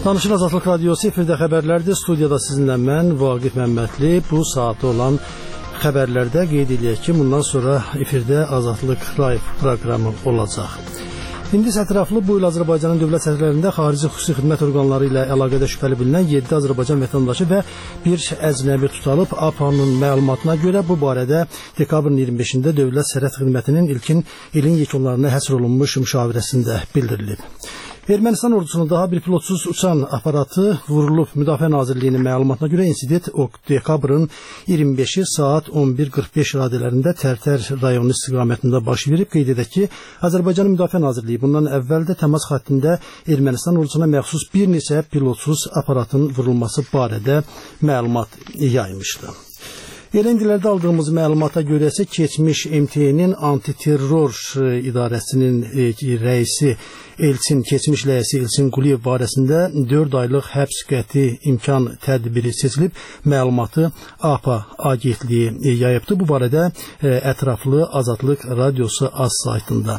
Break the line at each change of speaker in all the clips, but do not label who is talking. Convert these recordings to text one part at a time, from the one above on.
Danışır Azadlıq Radiosu efirdə xəbərlərdir. Studiyada sizinlə mən, Vaqif Məmmədli. Bu saatı olan xəbərlərdə qeyd edək ki, bundan sonra efirdə Azadlıq Live proqramı olacaq. İndi ətraflı bu il Azərbaycanın dövlət sərhədlərində xarici xüsusi xidmət orqanları ilə əlaqədə şübhəli bilinən 7 Azərbaycan vətəndaşı və bir əcnəbi tutalıb. APA'nın məlumatına görə bu barədə dekabrın 25-də Dövlət Sərhəd Xidmətinin ilin yekunlarına həsr olunmuş müşavirəsində bildirilib. Ermənistan ordusunun daha bir pilotsuz uçan aparatı vurulub. Müdafiə Nazirliyinin məlumatına görə insident dekabrın 25-i saat 11:45 radələrində Tərtər rayonu istiqamətində baş verib. Qeyd edək ki, Azərbaycan Müdafiə Nazirliyi bundan əvvəl də təmas xəttində Ermənistan ordusuna məxsus bir neçə pilotsuz aparatın vurulması barədə məlumat yaymışdı. Elə indilərdə aldığımız məlumata görə isə keçmiş MTN-in antiterror idarəsinin rəisi keçmiş rəisi Elçin Quliyev barəsində 4 aylıq həbs qəti imkan tədbiri seçilib. Məlumatı APA agentliyi yayıbdı. Bu barədə ətraflı Azadlıq Radiosu az saytında.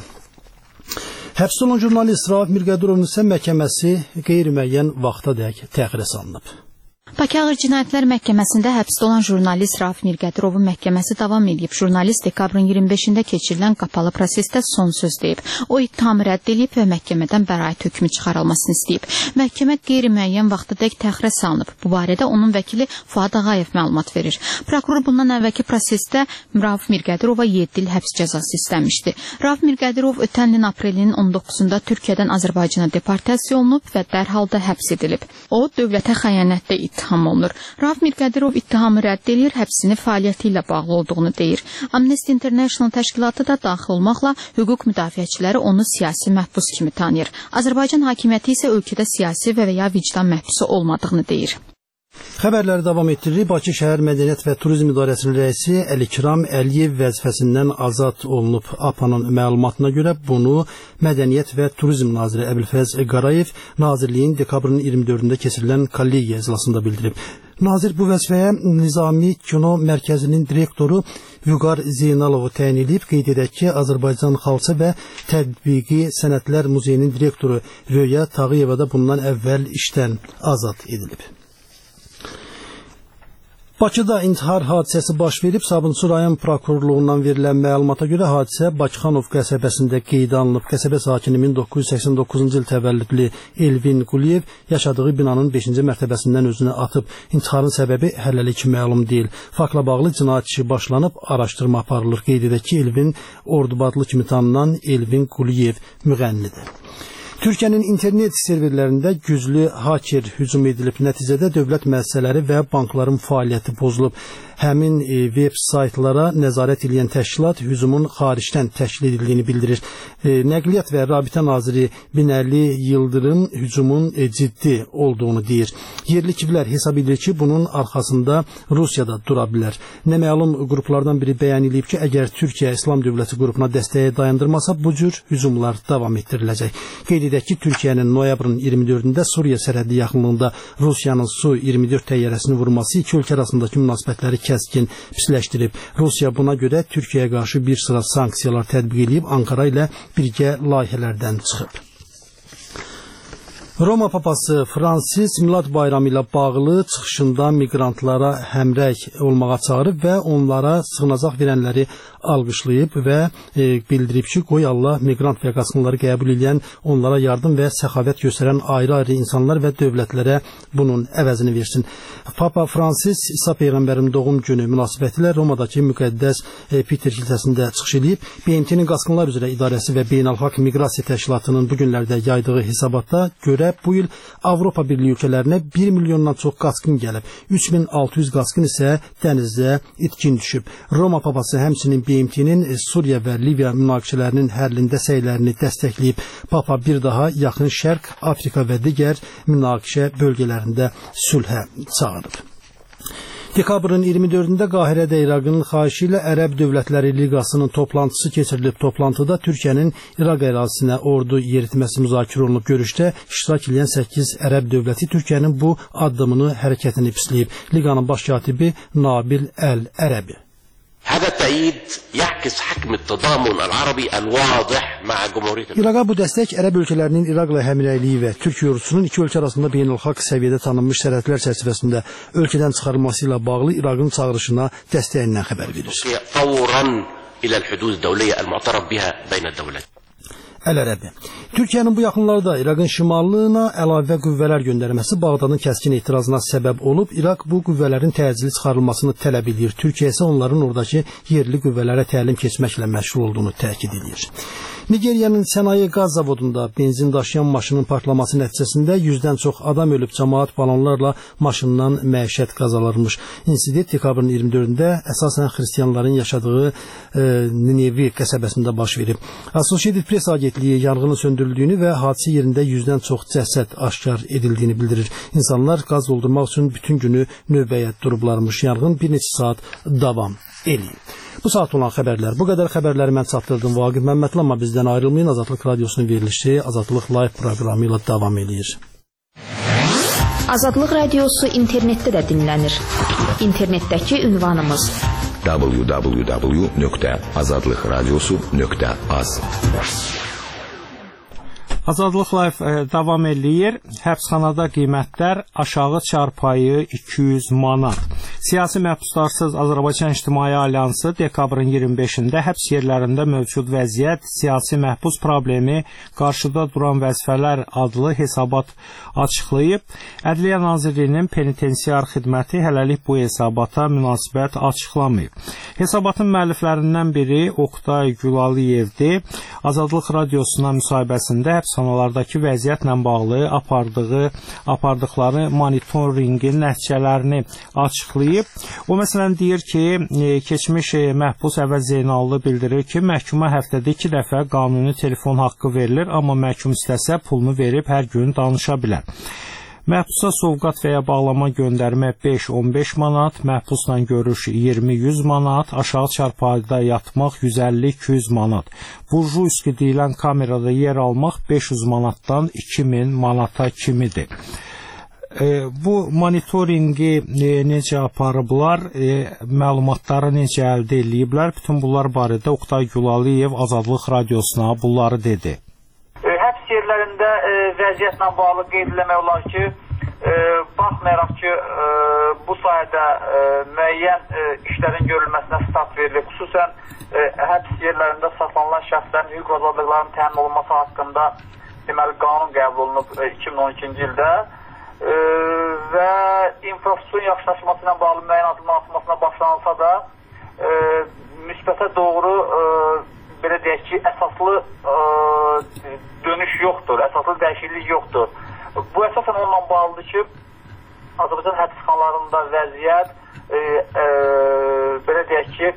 Həbs olunan jurnalist Rauf Mirqədirovun isə məhkəməsi qeyri-müəyyən vaxtadək təxirə salınıb.
Bakı Ağır Cinayətlər Məhkəməsində həbsdə olan jurnalist Rauf Mirqədirovun məhkəməsi davam edib. Jurnalist dekabrın 25-də keçirilən qapalı prosesdə son söz deyib. O ittihamı rədd edib və məhkəmədən bəraət hökmü çıxarılmasını istəyib. Məhkəmə qeyri-müəyyən vaxtadək təxirə salınıb. Bu barədə onun vəkili Fuad Ağayev məlumat verir. Prokuror bundan əvvəlki prosesdə Rauf Mirqədirova 7 il həbs cəzası istəmişdi. Rauf Mirqədirov ötən ilin aprelinin 19-da Türkiyədən Azərbaycana deportasiya olunub və dərhal da həbs edilib. O, dövlətə xəyanətdə ittiham olunur. Rauf Mirqədirov ittihamı rədd edir, həbsini fəaliyyəti ilə bağlı olduğunu deyir. Amnesty International təşkilatı da daxil olmaqla hüquq müdafiəçiləri onu siyasi məhbus kimi tanıyır. Azərbaycan hakimiyyəti isə ölkədə siyasi və ya vicdan məhbusu olmadığını deyir.
Xəbərləri davam etdiririk. Bakı Şəhər Mədəniyyət və Turizm İdarəsinin rəisi Əlikram Əliyev vəzifəsindən azad olunub. APA'nın məlumatına görə bunu Mədəniyyət və Turizm naziri Əbülfəz Qarayev Nazirliyin dekabrın 24-də keçirilən kollegiya iclasında bildirib. Nazir bu vəzifəyə Nizami Kino Mərkəzinin direktoru Vüqar Zeynalovu təyin edib. Qeyd edək ki, Azərbaycan Xalça və Tətbiqi Sənətlər Muzeyinin direktoru Röya Tağıyeva da bundan əvvəl işdən azad edilib. Bakıda intihar hadisəsi baş verib. Sabunçu rayon prokurorluğundan verilən məlumata görə hadisə Bakıxanov qəsəbəsində qeydə alınıb. Qəsəbə sakini 1989-cu il təvəllüdlü Elvin Quliyev yaşadığı binanın 5-ci mərtəbəsindən özünü atıb. İntiharın səbəbi hələlik məlum deyil. Faktla bağlı cinayət işi başlanıb, araşdırma aparılır. Qeyd edək ki, Elvin Ordubadlı kimi tanınan Elvin Quliyev müğənnidir. Türkiyənin internet serverlərində güclü haker hücum edilib. Nəticədə dövlət müəssisələri və bankların fəaliyyəti pozulub. Həmin web saytlara nəzarət edən təşkilat hücumun xaricdən təşkil edildiyini bildirir. Nəqliyyat və Rabitə naziri Binəli Yıldırım hücumun ciddi olduğunu deyir. Yerlikilər hesab edir ki, bunun arxasında Rusiyada dura bilər. Nəməlum qruplardan biri bəyan edib ki, əgər Türkiyə İslam Dövləti qrupuna dəstəyi dayandırmasa, bu cür hücumlar davam etdiriləcək. Qeyd edək ki, Türkiyənin noyabrın 24-də Suriya sərhədi yaxınlığında Rusiyanın Su-24 təyyarəsini vurması iki ölkə arasındakı münasibətləri kəskin pisləşdirib. Rusiya buna görə Türkiyəyə qarşı bir sıra sanksiyalar tətbiq edib, Ankara ilə birgə layihələrdən çıxıb. Roma papası Fransis Milad bayramı ilə bağlı çıxışında miqrantlara həmrəy olmağa çağırıb və onlara sığınacaq verənləri alqışlayıb və bildirib ki, qoy Allah miqrant və qaçqınları qəbul edən, onlara yardım və səxavət göstərən ayrı-ayrı insanlar və dövlətlərə bunun əvəzini versin. Papa Fransis İsa Peyğəmbərin doğum günü münasibətilə Romadakı müqəddəs Peter kilsəsində çıxış edib. BMT-nin Qaçqınlar üzrə İdarəsi və Beynəlxalq Miqrasiya Təşkilatının bu günlərdə yaydığı hesabatda görə bu il Avropa Birliyi ölkələrinə 1 milyondan çox qaçqın gəlib. 3600 qaçqın isə dənizdə itkin düşüb. Roma papası həmçinin BMT-nin Suriya və Liviya münaqişələrinin həllində səylərini dəstəkləyib. Papa bir daha Yaxın Şərq, Afrika və digər münaqişə bölgələrində sülhə çağırıb. Dekabrın 24-də Qahirədə İraqın xahişi ilə Ərəb Dövlətləri Liqasının toplantısı keçirilib. Toplantıda Türkiyənin İraq ərazisinə ordu yeritməsi müzakirə olunub. Görüşdə iştirak edən 8 Ərəb dövləti Türkiyənin bu addımını, hərəkətini pisləyib. Liqanın baş katibi Nabil Əl-Ərəbi.
هذا التأييد يعكس حجم التضامن العربي الواضح مع جمهورية
İraqa bu dəstək ərəb ölkələrinin İraqla həmrəyliyi və Türkiyə ordusunun iki ölkə arasında beynəlxalq səviyyədə tanınmış sərhədlər çərçivəsində ölkədən çıxarılması ilə bağlı İraqın çağırışına dəstəyindən xəbər verir.
فورا إلى الحدود الدولية المعترف بها بين الدولتين.
Əl-Ərəbi. Türkiyənin bu yaxınlarda İraqın şimallığına əlavə qüvvələr göndərməsi Bağdadın kəskin etirazına səbəb olub. İraq bu qüvvələrin təcili çıxarılmasını tələb edir. Türkiyə isə onların oradakı yerli qüvvələrə təlim keçməklə məşğul olduğunu təkid edir. Nigeriyanın sənaye qaz zavodunda benzin daşıyan maşının partlaması nəticəsində 100-dən çox adam ölüb, cəmaət balonlarla maşından məişət qazalarmış. İnsident dekabrın 24-də əsasən xristianların yaşadığı Ninevi qəsəbəsində baş verib. Associated Press agentliyi yanğının söndürüldüyünü və hadisə yerində 100-dən çox cəsəd aşkar edildiyini bildirir. İnsanlar qaz doldurmaq üçün bütün günü növbəyə durublarmış. Yanğın bir neçə saat davam edib. Bu saat olan xəbərlər. Bu qədər xəbərləri mən çatdırdım. Vaqif Məmmədli, amma bizdən ayrılmayın. Azadlıq Radiosunun verilişi Azadlıq Live proqramı ilə davam edir.
Azadlıq Radiosu internetdə də dinlənir. İnternetdəki ünvanımız www.azadlıqradiosu.az.
Azadlıq Live davam eləyir. Həbsxanada qiymətlər aşağı çarpayı 200 manat. Siyasi məhbuslarsız Azərbaycan İctimai Alyansı dekabrın 25-də həbs yerlərində mövcud vəziyyət, siyasi məhbus problemi, qarşıda duran vəzifələr adlı hesabat açıqlayıb. Ədliyyə Nazirliyinin penitensiar xidməti hələlik bu hesabata münasibət açıqlamayıb. Hesabatın müəlliflərindən biri Oqtay Gülalıyevdir. Azadlıq Radiosuna müsahibəsində həbsxanalardakı vəziyyətlə bağlı apardıqları monitoringin nəticələrini açıqlayıb. O məsələn deyir ki, keçmiş məhbus Əvəz Zeynallı bildirir ki, məhkuma həftədə 2 dəfə qanuni telefon haqqı verilir, amma məhkum istəsə pulunu verib hər gün danışa bilər. Məhbusa sovqat və ya bağlama göndərmə 5-15 manat, məhbusla görüş 20-100 manat, aşağı çarpayıda yatmaq 150-200 manat. Burjuyski deyilən kamerada yer almaq 500 manatdan 2000 manata kimidir. Bu monitoringi necə aparıblar, məlumatları necə əldə ediblər, bütün bunlar barədə Oqtay Gülaliyev Azadlıq Radiosuna bunları dedi.
Həbs yerlərində vəziyyətlə bağlı qeyd eləmək olar ki, baxmayaraq ki, bu sayədə müəyyən işlərin görülməsinə start verilir. Xüsusən həbs yerlərində saxlanılan şəxslərin hüquq və azadlıqlarının təmin olunması haqqında deməli qanun qəbul olunub 2012-ci ildə. Və infrastrukturun yaxşılaşması ilə bağlı müəyyən addımlar atılmasına başlanılsa da müsbətə doğru belə deyək ki, əsaslı dönüş yoxdur, əsaslı dəyişiklik yoxdur. Bu əsasən onunla bağlıdır ki, Azərbaycan həbsxanalarında vəziyyət belə deyək ki,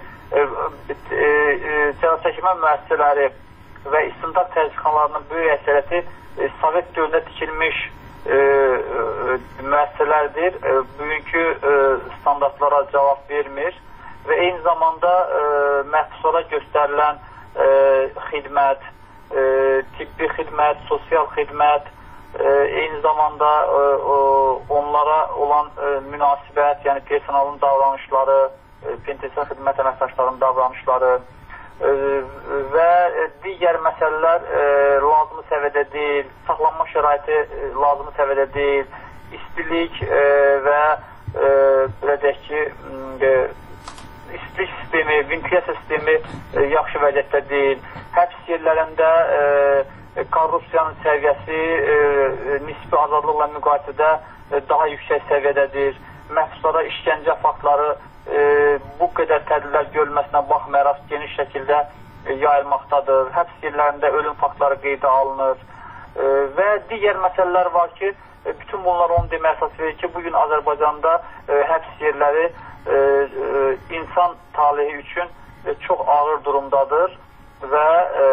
cəzaçəkmə müəssisələri və istintaq təcridxanalarının böyük əksəriyyəti Sovet dövründə tikilmiş müəssisələrdir, bugünkü standartlara cavab vermir və eyni zamanda məhbuslara göstərilən xidmət, tibbi xidmət, sosial xidmət, eyni zamanda onlara olan münasibət, yəni personalın davranışları, penitensiar xidmət əməkdaşlarının davranışları və digər məsələlər lazımı səviyyədə deyil, saxlanma şəraiti lazımı səviyyədə deyil, istilik və belə deyək ki, istilik sistemi, ventilasiya sistemi yaxşı vəziyyətdə deyil. Həbs yerlərində korrupsiyanın səviyyəsi nisbi azadlıqla müqayisədə daha yüksək səviyyədədir. Məhbuslara işgəncə faktları bu qədər tədbirlər görülməsinə baxmayaraq geniş şəkildə yayılmaqdadır. Həbs yerlərində ölüm faktları qeydə alınır və digər məsələlər var ki, bütün bunlar onu demək əsas verir ki, bugün Azərbaycanda həbs yerləri insan talehi üçün çox ağır durumdadır və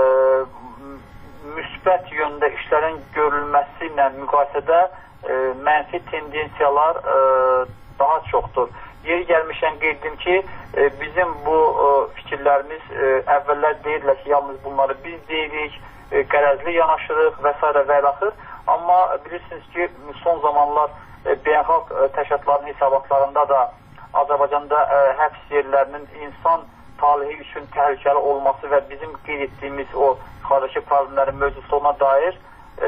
müsbət yöndə işlərin görülməsi ilə müqayisədə mənfi tendensiyalar daha çoxdur. Yeri gəlmişən qeyd edim ki, bizim bu fikirlərimiz əvvəllər deyirlər ki, yalnız bunları biz deyirik, qərəzli yanaşırıq və s. və ilaxır. Amma bilirsiniz ki, son zamanlar beynəlxalq təşkilatların hesabatlarında da Azərbaycanda həbs yerlərinin insan talihi üçün təhlükəli olması və bizim qeyd etdiyimiz o xarici problemlərin mövcudluğuna dair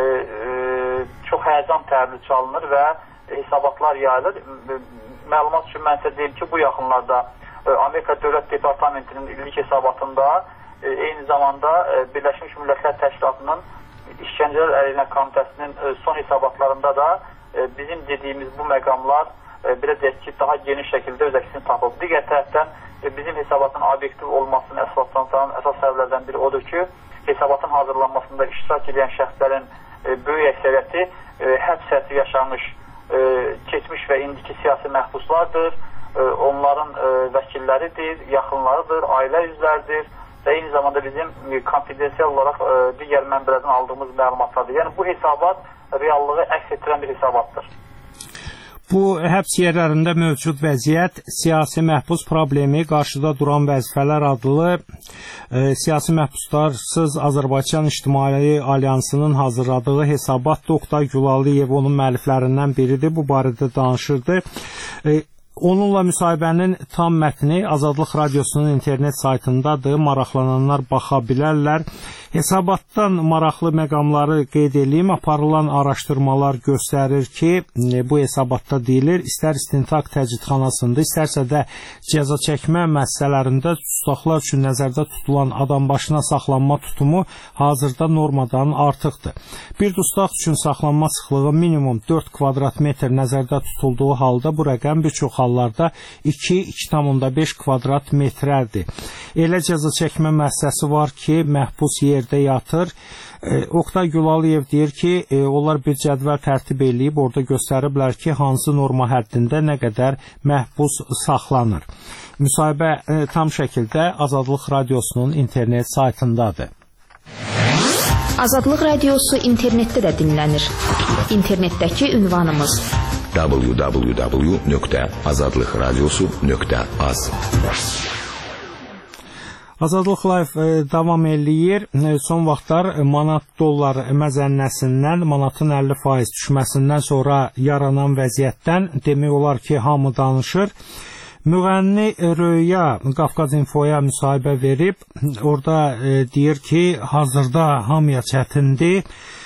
çox həyəcan təbliğ çalınır və hesabatlar yayılır. Məlumat üçün mən sizə deyim ki, bu yaxınlarda Amerika Dövlət Departamentinin illik hesabatında eyni zamanda Birləşmiş Millətlər Təşkilatının İşgəncələr Əleyhinə Komitəsinin son hesabatlarında da bizim dediyimiz bu məqamlar belə deyək ki, daha geniş şəkildə öz əksini tapıb. Digər tərəfdən bizim hesabatın obyektiv olmasını əsaslandıran əsas səbəblərdən biri odur ki, hesabatın hazırlanmasında iştirak edən şəxslərin böyük əksəriyyəti həbs həbsi yaşamış keçmiş və indiki siyasi məhbuslardır, onların vəkilləridir, yaxınlarıdır, ailə üzvləridir və eyni zamanda bizim konfidensial olaraq digər mənbələrdən aldığımız məlumatlardır. Yəni bu hesabat reallığı əks etdirən bir hesabatdır.
Bu həbs yerlərində mövcud vəziyyət siyasi məhbus problemi, qarşıda duran vəzifələr adlı Siyasi Məhbuslarsız Azərbaycan İctimai Alyansının hazırladığı hesabat Oktay Gülaliyev onun müəlliflərindən biridir. Bu barədə danışırdı. Onunla müsahibənin tam mətni Azadlıq Radiosunun internet saytındadır. Maraqlananlar baxa bilərlər. Hesabatdan maraqlı məqamları qeyd edeyim. Aparılan araşdırmalar göstərir ki, bu hesabatda deyilir, istər istintaq təcridxanasında, istərsə də cəza çəkmə müəssisələrində tutaqlar üçün nəzərdə tutulan adam başına saxlanma tutumu hazırda normadan artıqdır. Bir dustaq üçün saxlanma sıxlığı minimum 4 kvadrat metr nəzərdə tutulduğu halda bu rəqəm bir çox hallarda 2,5 kvadrat metrərdir. Elə cəza çəkmə müəssisəsi var ki, məhbus yerdə yatır. Oktay Gülaliyev deyir ki, onlar bir cədvəl tərtib eləyib, orada göstəriblər ki, hansı norma həddində nə qədər məhbus saxlanır. Müsahibə tam şəkildə Azadlıq Radiosunun internet saytındadır.
Azadlıq Radiosu internetdə də dinlənir. İnternetdəki ünvanımız www.azadlıqradiosu.az.
Azadlıq Live davam eləyir. Son vaxtlar manat-dollar məzənnəsindən, manatın 50% düşməsindən sonra yaranan vəziyyətdən demək olar ki, hamı danışır. Müğənni Röya Qafqaz İnfoya müsahibə verib. Orada deyir ki, hazırda hamıya çətindir.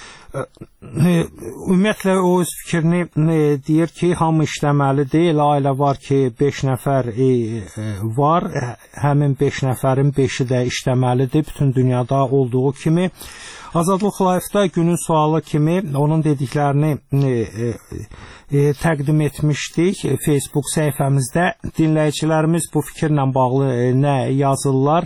Ümumiyyətlə o öz fikrini deyir ki, hamı işləməlidir. Elə ailə var ki, 5 nəfər var. Həmin 5 nəfərin 5-i də işləməlidir. Bütün dünyada olduğu kimi. Azadlıq Live-da günün sualı kimi onun dediklərini təqdim etmişdik Facebook səhifəmizdə. Dinləyicilərimiz bu fikirlə bağlı nə yazırlar?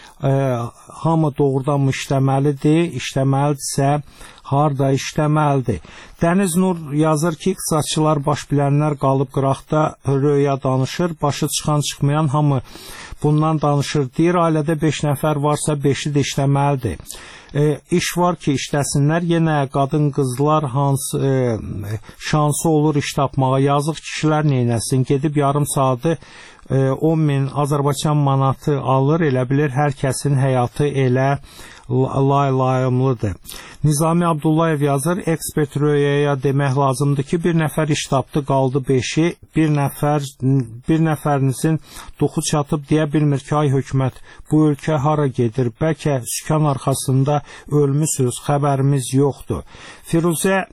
Hamı doğrudanmı işləməlidir? İşləməlidirsə harda işləməlidir? Dəniz Nur yazır ki, iqtisadçılar, baş bilənlər qalıb qıraqda Röya danışır. Başı çıxan çıxmayan hamı bundan danışır. Deyir, ailədə 5 nəfər varsa 5-i də işləməlidir. İş var ki, işləsinlər. Yenə qadın qızlar şansı olur iş tapmağa. Yazıq kişilər neynəsin? Gedib yarım saatı 10.000 Azərbaycan manatı alır. Elə bilir, hər kəsin həyatı elə layımlıdır. Nizami Abdullayev yazır, ekspert Röyəyə demək lazımdır ki, bir nəfər iş tapdı, qaldı 5-i, bir nəfərinizin doxu çatıb deyə bilmir ki, ay hökumət, bu ölkə hara gedir, bəlkə sükan arxasında ölmüsünüz, xəbərimiz yoxdur. Firuzə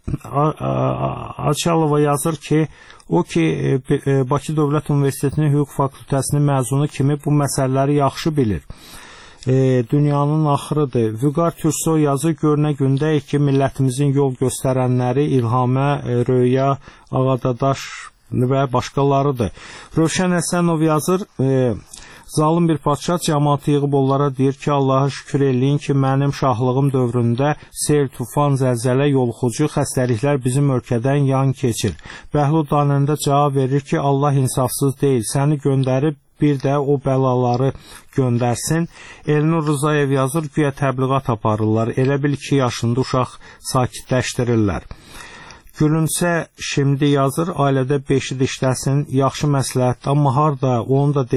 Açalova yazır ki, o ki, Bakı Dövlət Universitetinin Hüquq Fakültəsinin məzunu kimi bu məsələləri yaxşı bilir. Dünyanın axırıdır. Vüqar Türso yazı görünə gündəyik ki, millətimizin yol göstərənləri İlhamə, Röya, Ağadadaş və başqalarıdır. Rövşən Həsənov yazır, zalım bir padşah cəmaatı yığıb onlara deyir ki, Allaha şükür eləyin ki, mənim şahlığım dövründə sel, tufan, zəlzələ, yoluxucu xəstəliklər bizim ölkədən yan keçir. Bəhlul Danəndə cavab verir ki, Allah insafsız deyil, səni göndərib bir də o bəlaları göndərsin. Elnur Rızayev yazır, güya təbliğat aparırlar. Elə bil 2 yaşında uşaq sakitləşdirirlər. Gülünsə şimdi yazır, ailədə 5-i də işləsin, yaxşı məsləhətdir. Amma harda, onu da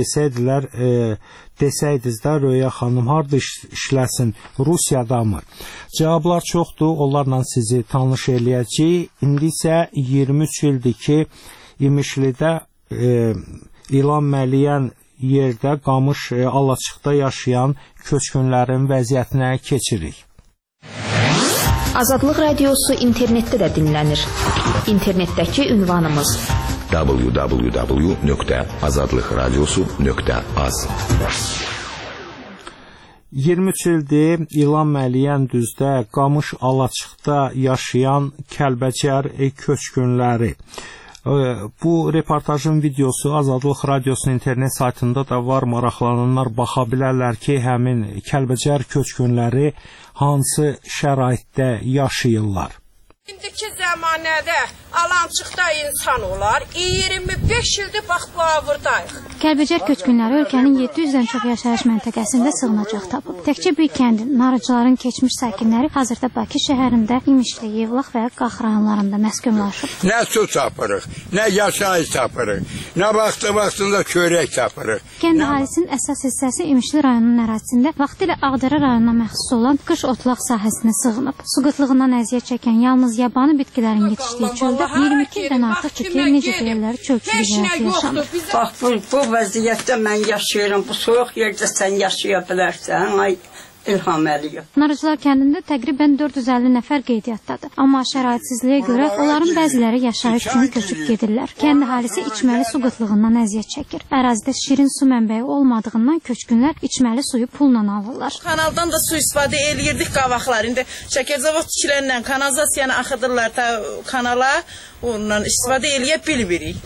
desəydiniz də Röya xanım, harda işləsin? Rusiyada mı? Cavablar çoxdur, onlarla sizi tanış eləyəcəyik. İndi isə 23 ildir ki, İmişlidə İlham Məliyan yerdə Qamış Alaçıqda yaşayan köçkünlərin vəziyyətinə keçirik.
Azadlıq Radiosu internetdə də dinlənir. İnternetdəki ünvanımız www.azadlıqradiosu.az
23 ildir İlan Məliyən düzdə Qamış Alaçıqda yaşayan Kəlbəcər köçkünləri. Bu reportajın videosu Azadlıq Radiosunun internet saytında da var. Maraqlananlar baxa bilərlər ki, həmin Kəlbəcər köçkünləri hansı şəraitdə yaşayırlar.
İndiki zəmanədə Alaçıqda insan olar. 25 ildir bax bu avırdayıq.
Kəlbəcər köçkünləri ölkənin 700-dən çox yaşayış məntəqəsində sığınacaq tapıb. Təkcə bir kəndin, Narıcıların keçmiş sakinləri hazırda Bakı şəhərində, İmişli, Yevlax və Qax rayonlarında məskunlaşıb.
Nə su tapırıq, nə yaşayış tapırıq, nə vaxtında çörək tapırıq.
Kənd əhalisinin əsas hissəsi İmişli rayonunun ərazisində vaxtilə Ağdərə rayonuna məxsus olan qış otlaq sahəsinə sığınıb. Su qıtlığından əziyyət çəkən yalnız yabani bitkilərin yetişdiyi çöldə 22 ildən artıq çəkir, necə deyirlər, çölçülük həyatı yaşanır.
Bax, bu vəziyyətdə mən yaşayıram, bu soyuq yerdə sən yaşaya bilərsən, ay İlham Əliyev.
Narıcılar kəndində təqribən 450 nəfər qeydiyyatdadır. Amma şəraitsizliyə görə onların bəziləri yaşayış üçün köçüb gedirlər. Kənd əhalisi içməli su qıtlığından əziyyət çəkir. Ərazidə şirin su mənbəyi olmadığından köçkünlər içməli suyu pulla alırlar.
Kanaldan da su istifadə eləyirdik qavaqlar. İndi şəkərzavod tikilənlə kanalizasiyanı axıdırlar da kanala, ondan istifadə eləyə bilmirik.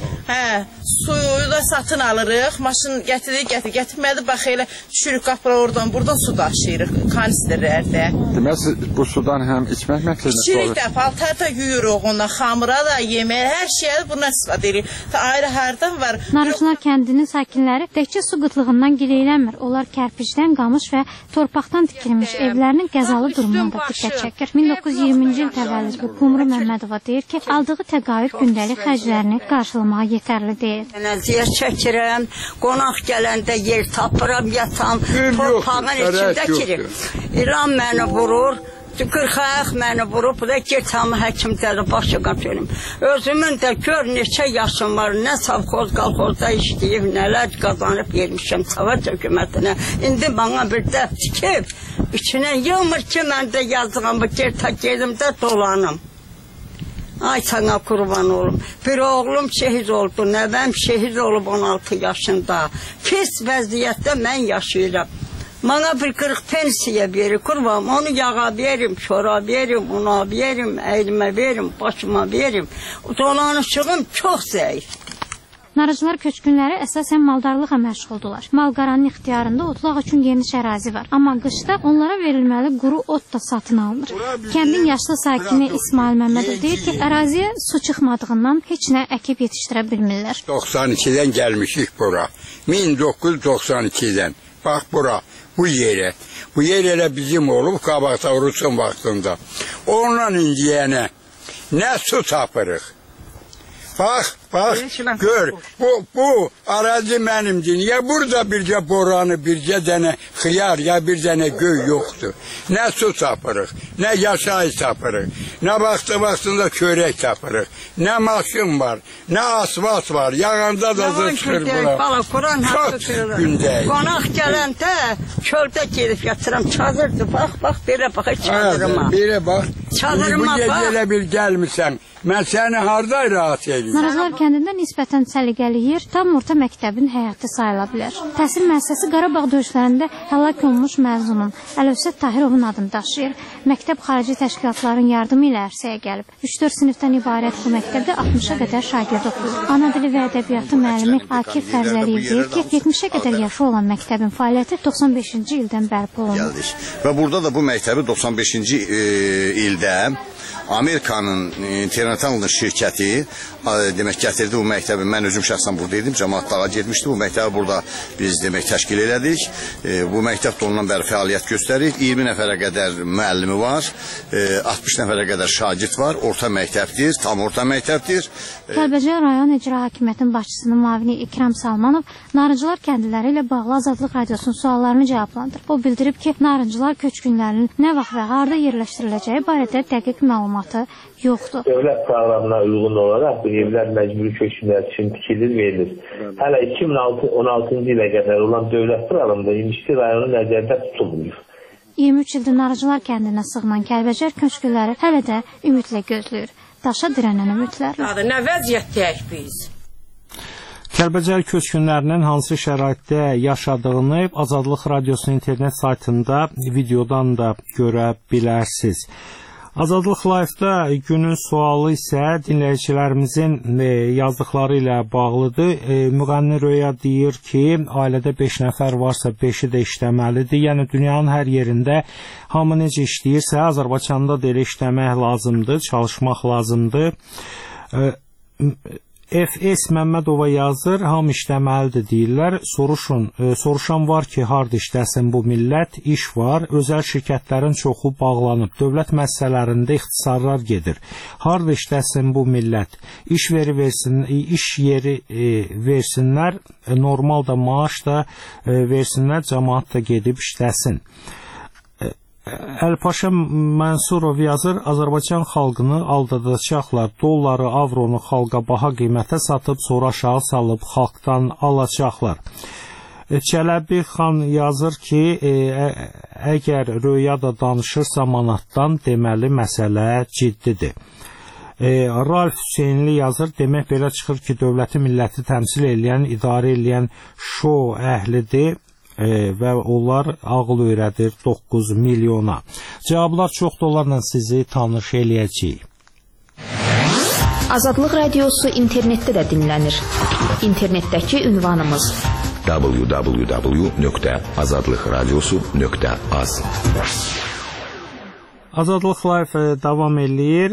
Suyu da satın alırıq, maşın gətirmədi, bax elə düşürük qapıra buradan su daşıyırıq kanisterlərdə.
Demək, bu sudan həm içmək məqsədində olur?
İçirik də, paltar da yuyuruq ondan, xamıra da, yeməyə, hər şeyə bundan istifadə edirik. Ayrı hardan var.
Narıcılar kəndinin sakinləri təkcə su qıtlığından gileylənmir. Onlar kərpicdən, qamış və torpaqdan tikilmiş evlərinin qəzalı durumuna da diqqət çəkir. 1920-ci il təvəllüdlü Qumru Məmmədova deyir ki, aldığı təqaüd gündəlik xərclərini qarşılamağa yetərli deyil.
Əziyyət çəkirəm, qonaq gələndə yer tapıram, yatam, torpağın içində girim. İlan məni vurur, 40 ayaq məni vurur, bu da getamı həkimdədir, başa qatıyorum. Özümün də gör neçə yaşım var, nə savxoz, qalxozda işləyib, nələr qazanıb yermişəm Sovet hökumətinə. İndi bana bir dəf tikib, içinə yığmır ki, mən də yazığım, bu gerimdə dolanım. Ay sana kurban olum. Bir oğlum şehit oldu, nəvəm şehit olub 16 yaşında. Pis vəziyyətdə mən yaşayıram. Bana bir 40 pensiya verir, kurban, onu yağa verim, çora verim, una verim, əlimə verim, başıma verim. Dolanışığım çox zəif.
Narıcılar köçkünləri əsasən maldarlıqla məşğuldular. Malqaranın ixtiyarında otlaq üçün geniş ərazi var. Amma qışda onlara verilməli quru ot da satın alınır. Kəndin yaşlı sakini İsmail Məmmədov deyir ki, əraziyə su çıxmadığından heç nə əkib yetişdirə bilmirlər.
92-dən gəlmişik bura. 1992-dən. Bax bura, bu yerə. Bu yer elə bizim olub qabaqda Rusun vaxtında. Ondan indiyənə nə su tapırıq. Bax, gör, bu arazi mənimdir. Niyə burada bircə boranı, bircə dənə xiyar, ya bir dənə göy yoxdur? Nə su tapırıq, nə yaşayış tapırıq, nə vaxtında çörək tapırıq, nə maşın var, nə asfalt var, yağanda da çıxır bura. Çox gündəyik.
Qonaq gələndə çöldə gedib yatıram, çadırdır, bax, belə bax, çadırıma.
Belə bax, bu gecə elə bir gəlmirsən, mən səni harada rahat edeyim?
Narıcılar kəndində nisbətən səliqəli yer tam orta məktəbin həyatı sayıla bilər. Təhsil müəssisəsi Qarabağ döyüşlərində həlak olmuş məzunun Əlövsət Tahirovun adını daşıyır. Məktəb xarici təşkilatların yardımı ilə ərsəyə gəlib. 3-4 sinifdən ibarət bu məktəbdə 60-a qədər şagird oxuyur. Ana dili və ədəbiyyatı müəllimi Akif Fərzəliyev deyir ki, 70-ə qədər yaşı olan məktəbin fəaliyyəti 95-ci ildən bərpa olunur.
Və burada da bu məktəbi 95-ci ildə Amerikanın international şirkəti demək gətirdi bu məktəbi. Mən özüm şəxsən burada idim, cəmaət dağa getmişdi. Bu məktəbi burada biz demək təşkil elədik. Bu məktəb də ondan bəri fəaliyyət göstərir. 20 nəfərə qədər müəllimi var, 60 nəfərə qədər şagird var. Orta məktəbdir, tam orta məktəbdir.
Kəlbəcər rayon icra hakimiyyətinin başçısının müavini İkram Salmanov Narıncılar kəndiləri ilə bağlı Azadlıq Radiosunun suallarını cavablandırıb. O bildirib ki, Narıncılar köçkünlərinin nə vaxt və harda yerləşdiriləcəyi barədə dəqiq məlumat məlumatı yoxdur.
Dövlət proqramına uyğun olaraq bu evlər məcburi köçkünlər üçün tikilir, verilir. Hələ 2016-cı ilə qədər olan dövlət proqramında İmişli rayonu nəzərdə tutulmuyor.
23 ildir Narıcılar kəndinə sığınan Kəlbəcər köçkünləri hələ də ümidlə gözləyir. Daşa dirənən ümidlərlə.
Nə vəziyyətdəyik biz?
Kəlbəcər köçkünlərinin hansı şəraitdə yaşadığını Azadlıq Radiosunun internet saytında videodan da görə bilərsiniz. Azadlıq Live-da günün sualı isə dinləyicilərimizin yazdıqları ilə bağlıdır. Müğənni Röya deyir ki, ailədə 5 nəfər varsa 5-i də işləməlidir. Yəni dünyanın hər yerində hamı necə işləyirsə, Azərbaycanda da elə işləmək lazımdır, çalışmaq lazımdır. F.S. Məmmədova yazır, hamı işləməlidir deyirlər. Soruşan var ki, harda işləsin bu millət? İş var, özəl şirkətlərin çoxu bağlanıb. Dövlət müəssisələrində ixtisarlar gedir. Harda işləsin bu millət? İş yeri versinlər, normal da maaş da versinlər, cəmaat da gedib işləsin. Əlpaşa Mənsurov yazır, Azərbaycan xalqını aldadacaqlar, dolları, avronu xalqa baha qiymətə satıb, sonra aşağı salıb xalqdan alacaqlar. Çələbi xan yazır ki, əgər Röya da danışırsa manatdan, deməli məsələ ciddidir. Ralf Hüseynli yazır, demək belə çıxır ki, dövləti milləti təmsil edən, idarə edən şou əhlidir və onlar ağıl öyrədir 9 milyona. Cavablar çoxdur, onlarla sizi tanış eləyəcəyik.
Azadlıq Radiosu internetdə də dinlənir. İnternetdəki ünvanımız www.azadlıqradiosu.az.
Azadlıq Live davam eləyir.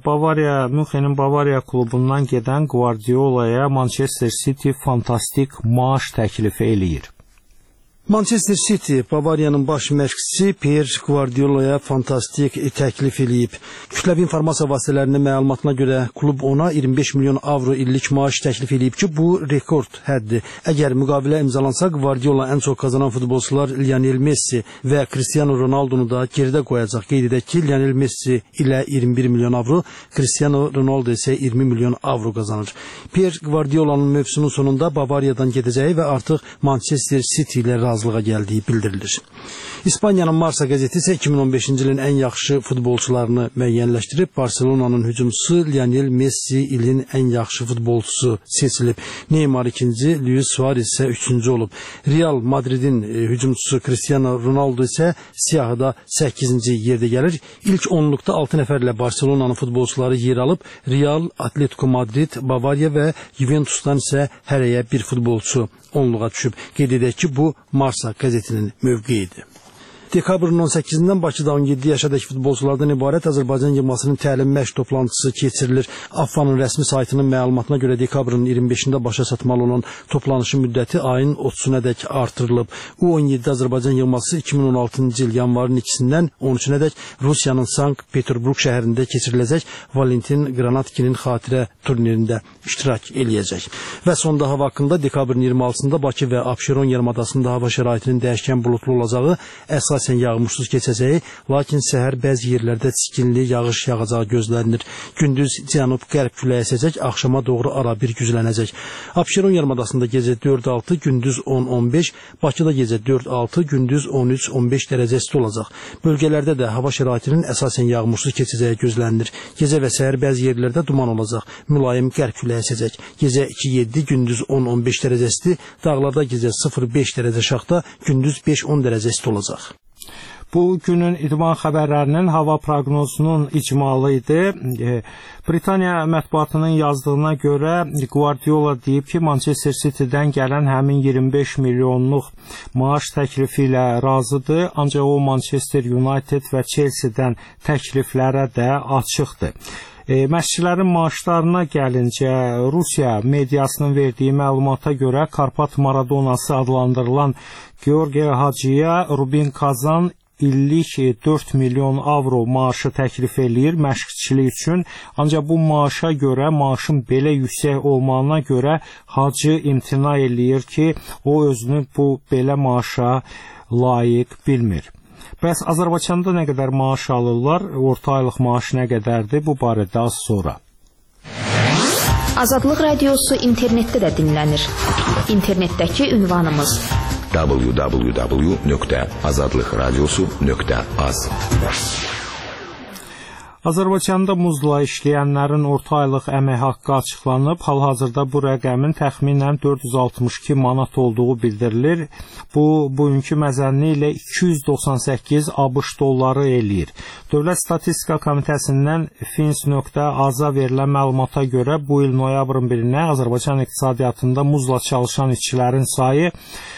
Münxenin Bavariya klubundan gedən Guardiolaya Manchester City fantastik maaş təklif eləyir.
Manchester City Bavariyanın baş məşqçisi Pep Guardiolaya fantastik təklif eləyib. Kütləvi informasiya vasitələrinin məlumatına görə klub ona 25 milyon avro illik maaş təklif eləyib ki, bu rekord həddir. Əgər müqavilə imzalansa, Guardiola ən çox qazanan futbolçular Lionel Messi və Cristiano Ronaldonu da geridə qoyacaq. Qeyd edək ki, Lionel Messi ilə 21 milyon avro, Cristiano Ronaldo isə 20 milyon avro qazanır. Pep Guardiola'nın mövsümün sonunda Bavariyadan gedəcəyi və artıq Manchester City ilə razılığa gəldiyi bildirilir. İspaniyanın Marca qəzeti isə 2015-ci ilin ən yaxşı futbolçularını müəyyənləşdirib. Barcelona'nın hücumçusu Lionel Messi ilin ən yaxşı futbolçusu seçilib. Neymar 2-ci, Luis Suarez isə 3-cü olub. Real Madridin hücumçusu Cristiano Ronaldo isə siyahıda 8-ci yerdə gəlir. İlk 10-luqda 6 nəfərlə Barcelona'nın futbolçuları yer alıb. Real, Atletico Madrid, Bavariya və Juventusdan isə hərəyə bir futbolçu 10-luğa düşüb. Qeyd edək ki, bu Marca qəzetinin mövqeyidir. Dekabrın 18-dən Bakıda 17 yaşadakı futbolçulardan ibarət Azərbaycan yığmasının təlim məşq toplantısı keçirilir. AFFA-nın rəsmi saytının məlumatına görə dekabrın 25-də başa çatmalı olan toplanışın müddəti ayın 30-nədək artırılıb. U17 Azərbaycan yığması 2016-cı il yanvarın 2-dən 13-nədək Rusiyanın Sankt-Peterburg şəhərində keçiriləcək Valentin Granatkinin xatirə turnirində iştirak eləyəcək. Və sonda hava haqqında dekabrın 26-sında Bakı və Abşeron yarımadasında hava şəraitinin dəyişkən buludlu olacağı, əsasən yağmursuz keçəcəyi, lakin səhər bəzi yerlərdə çiskinli yağış yağacağı gözlənilir. Gündüz cənub-qərb küləyi əsəcək, axşama doğru arabir güclənəcək. Abşeron yarımadasında gecə 4-6, gündüz 10-15, Bakıda gecə 4-6, gündüz 13-15 dərəcə isti olacaq. Bölgələrdə də hava şəraitinin əsasən yağmursuz keçəcəyi gözlənilir. Gecə və səhər bəzi yerlərdə duman olacaq. Mülayim qərb küləyi əsəcək. Gecə 2-7, gündüz 10-15 dərəcə isti, dağlarda gecə 0-5 dərəcə şaxta, gündüz 5-10 dərəcə isti olacaq.
Bu günün idman xəbərlərinin hava proqnozunun icmalı idi. Britaniya mətbuatının yazdığına görə Guardiola deyib ki, Manchester City-dən gələn həmin 25 milyonluq maaş təklifi ilə razıdır, ancaq o Manchester United və Chelsea-dən təkliflərə də açıqdır. Məşqçilərin maaşlarına gəlincə, Rusiya mediasının verdiyi məlumata görə Karpat Maradonası adlandırılan Georgi Hacıya Rubin Kazan illik 4 milyon avro maaşı təklif eləyir məşqçilik üçün. Ancaq bu maaşa görə, maaşın belə yüksək olmağına görə Hacı imtina eləyir ki, o özünü bu belə maaşa layiq bilmir. Bəs Azərbaycanda nə qədər maaş alırlar? Orta aylıq maaş nə qədərdir? Bu barədə az sonra.
Azadlıq radiosu internetdə də dinlənir. İnternetdəki ünvanımız www.azadlıqradiosu.az. Azərbaycanda
muzla işləyənlərin orta aylıq əmək haqqı açıqlanıb. Hal-hazırda bu rəqəmin təxminən 462 manat olduğu bildirilir. Bu, bugünkü məzənni ilə 298 ABŞ dolları eləyir. Dövlət Statistika Komitəsindən fins.az-a verilən məlumata görə bu il noyabrın 1-nə Azərbaycan iqtisadiyyatında muzla çalışan işçilərin sayı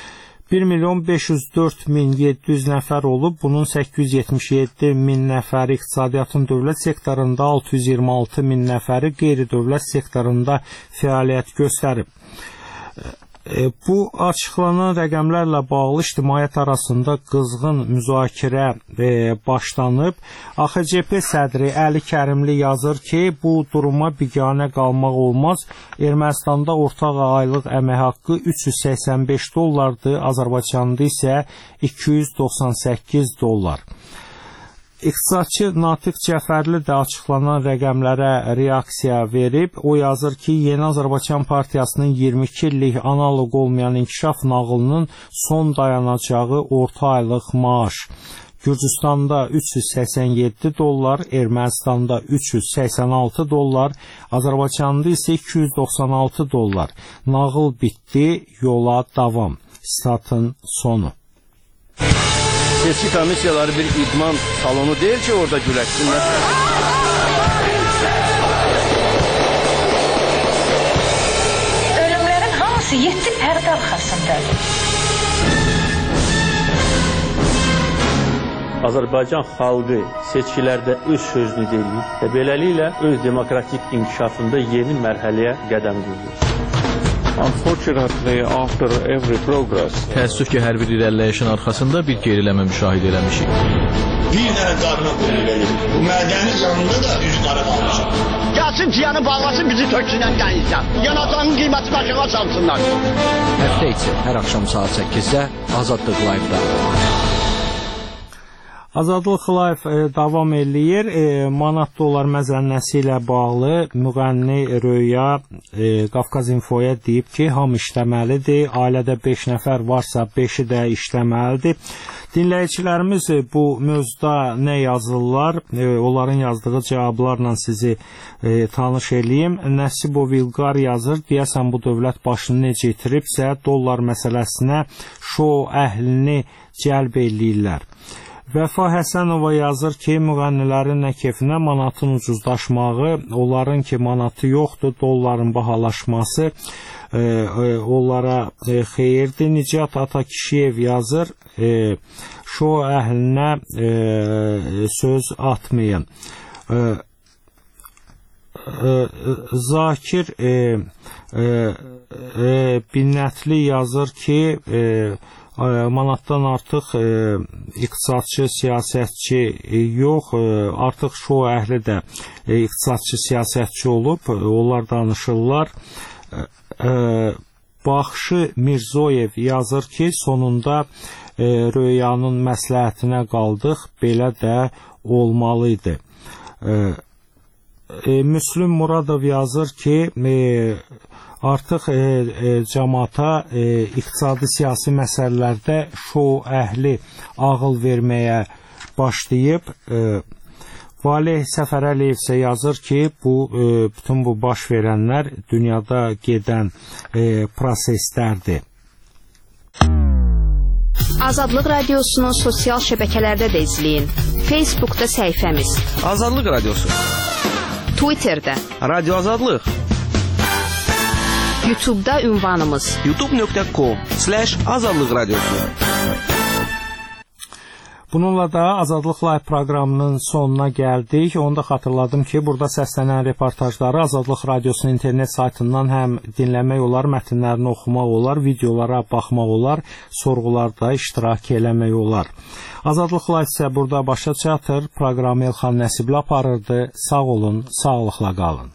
1.504.700 nəfər olub, bunun 877.000 nəfəri iqtisadiyyatın dövlət sektorunda, 626.000 nəfəri qeyri-dövlət sektorunda fəaliyyət göstərib. Bu açıqlanan rəqəmlərlə bağlı ictimaiyyət arasında qızğın müzakirə başlanıb. AXCP sədri Əli Kərimli yazır ki, bu duruma biganə qalmaq olmaz. Ermənistanda orta aylıq əmək haqqı 385 dollardır, Azərbaycanda isə 298 dollar. İqtisadçı Natiq Cəfərli də açıqlanan rəqəmlərə reaksiya verib. O yazır ki, Yeni Azərbaycan Partiyasının 22 illik analoq olmayan inkişaf nağılının son dayanacağı orta aylıq maaş. Gürcüstanda 387 dollar, Ermənistanda 386 dollar, Azərbaycanda isə 296 dollar. Nağıl bitdi, yola davam. Statın sonu.
Seçki komissiyaları bir idman salonu deyil ki, orada güləşsinlər.
Ölümlərin hamısı 7 pərdə arxasındadır.
Azərbaycan xalqı seçkilərdə öz sözünü deyir və beləliklə öz demokratik inkişafında yeni mərhələyə qədəm qoyur.
Təəssüf ki, hər bir irəliləyişin arxasında bir geriləmə müşahidə eləmişik.
Bir dənə qarına qolu verir. Bu mədəni canında da üz qara qalmışıq.
Gəlsin ciyanı bağlasın, bizi töksünən dənizdən. Yanacağının qiymətini aşağı salsınlar.
Həftə içi hər axşam saat 8-də Azadlıq Live-da.
Azadlıq Live davam eləyir. Manat dollar məzənnəsi ilə bağlı müğənni Röya Qafqaz İnfoya deyib ki, hamı işləməlidir. Ailədə 5 nəfər varsa 5-i də işləməlidir. Dinləyicilərimiz bu mövzuda nə yazırlar? Onların yazdığı cavablarla sizi tanış eləyim. Nəsibov İlqar yazır. Deyəsən bu dövlət başını necə itiribsə, dollar məsələsinə şou əhlini cəlb eləyirlər. Vəfa Həsənova yazır ki, müğənnilərin nə kefinə manatın ucuzlaşmağı, onların ki manatı yoxdur, dolların bahalaşması onlara xeyirdir. Nicat Atakişiyev yazır, şou əhlinə söz atmayın. Zakir Binnətli yazır ki, manatdan artıq iqtisadçı, siyasətçi yox, artıq şou əhli də iqtisadçı, siyasətçi olub, onlar danışırlar. Baxşı Mirzoyev yazır ki, sonunda Röyanın məsləhətinə qaldıq, belə də olmalıydı. Müslüm Muradov yazır ki, artıq cəmaata iqtisadi siyasi məsələlərdə şou əhli ağıl verməyə başlayıb. Valeh Səfərəliyev isə yazır ki, bütün bu baş verənlər dünyada gedən proseslərdir.
Azadlıq radiosunu sosial şəbəkələrdə də izləyin. Facebookda səhifəmiz
Azadlıq radiosu,
Twitterdə
Radio Azadlıq,
YouTube'da ünvanımız
youtube.com/azadlıq radiosu.
Bununla da Azadlıq Live proqramının sonuna gəldik. Onu da xatırladım ki, burada səslənən reportajları Azadlıq Radiosunun internet saytından həm dinləmək olar, mətnlərini oxumaq olar, videolara baxmaq olar, sorğularda iştirak eləmək olar. Azadlıq Live isə burada başa çatır. Proqramı Elxan Nəsibli aparırdı. Sağ olun, sağlıqla qalın.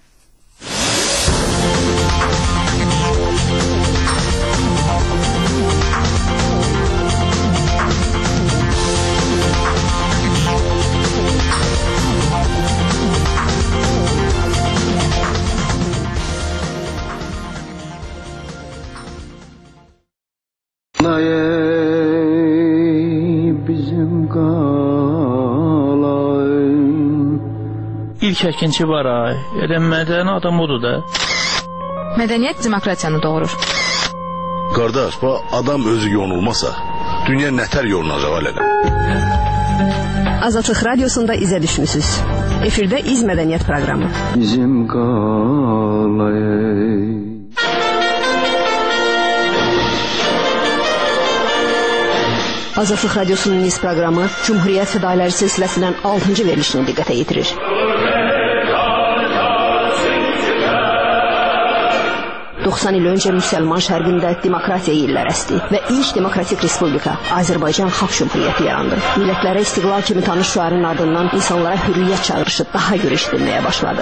qalay bizim qalay.
İlk əkinçi var ay. Elə mədəni adam odur da.
Mədəniyyət demokratiyanı doğurur.
Qardaş, bu adam özü yonulmasa, dünya nətər yolunacaq elədim.
Azadlıq Radiosunda izə düşmüsünüz. Efirdə İz Mədəniyyət proqramı.
Bizim qalay.
Azadlıq Radiosunun İz proqramı Cumhuriyyət fədailləri silsiləsindən 6-cı verilişini diqqətə yetirir. Il öncə müsəlman şərqində demokratiya illər əsdi və ilk demokratik respublika Azərbaycan Xalq Cumhuriyyəti yarandı. Millətlərə istiqlal kimi tanış şüarın ardından insanlara hürriyyət çağırışı daha görə eşidilməyə başladı.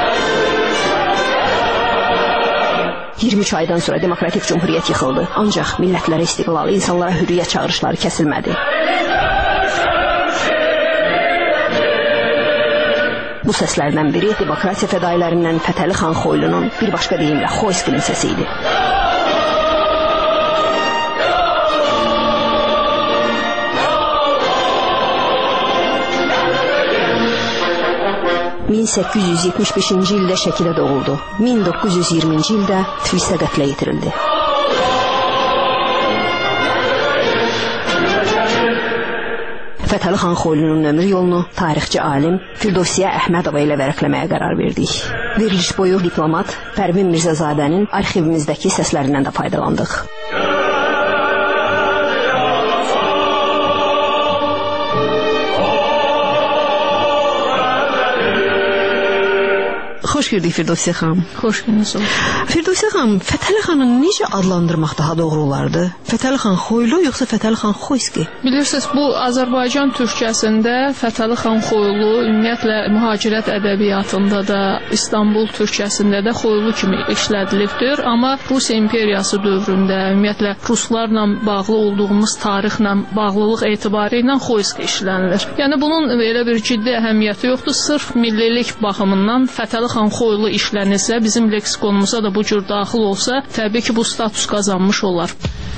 23 aydan sonra demokratik cumhuriyyət yıxıldı. Ancaq millətlərə istiqlal, insanlara hürriyyət çağırışları kəsilmədi. Bu səslərdən biri demokratiya fədaillərindən Fətəli xan Xoylunun, bir başqa deyimlə Xoyskinin səsi idi. ...1875-ci ildə Şəkidə doğuldu. 1920-ci ildə Tiflisdə qətlə yetirildi. Fətəli xan Xoylunun ömür yolunu tarixçi alim Firdovsiyə Əhmədova ilə vərəqləməyə qərar verdik. Veriliş boyu diplomat Pərvin Mirzəzadənin arxivimizdəki səslərindən də faydalandıq. Xoş gördük Firdovsiyə xanım.
Xoş gördünüz.
Firdovsiyə xanım, Fətəli xanı necə adlandırmaq daha doğru olardı? Fətəli xan Xoylu yoxsa Fətəli xan Xoyski?
Bilirsiniz, bu Azərbaycan türkçəsində Fətəli xan Xoylu ümumiyyətlə mühacirət ədəbiyyatında da, İstanbul türkçəsində də Xoylu kimi işlədilibdir. Amma Rusiya imperiyası dövründə ümumiyyətlə ruslarla bağlı olduğumuz tarixlə bağlılıq etibarı ilə Xoyski işlənilir. Yəni bunun elə bir ciddi əhəmiyyəti yoxdur. Sırf millilik baxımından Fətəli xan Xoylu işlənirsə, bizim leksikonumuza da bu cür daxil olsa, təbii ki, bu status qazanmış olar.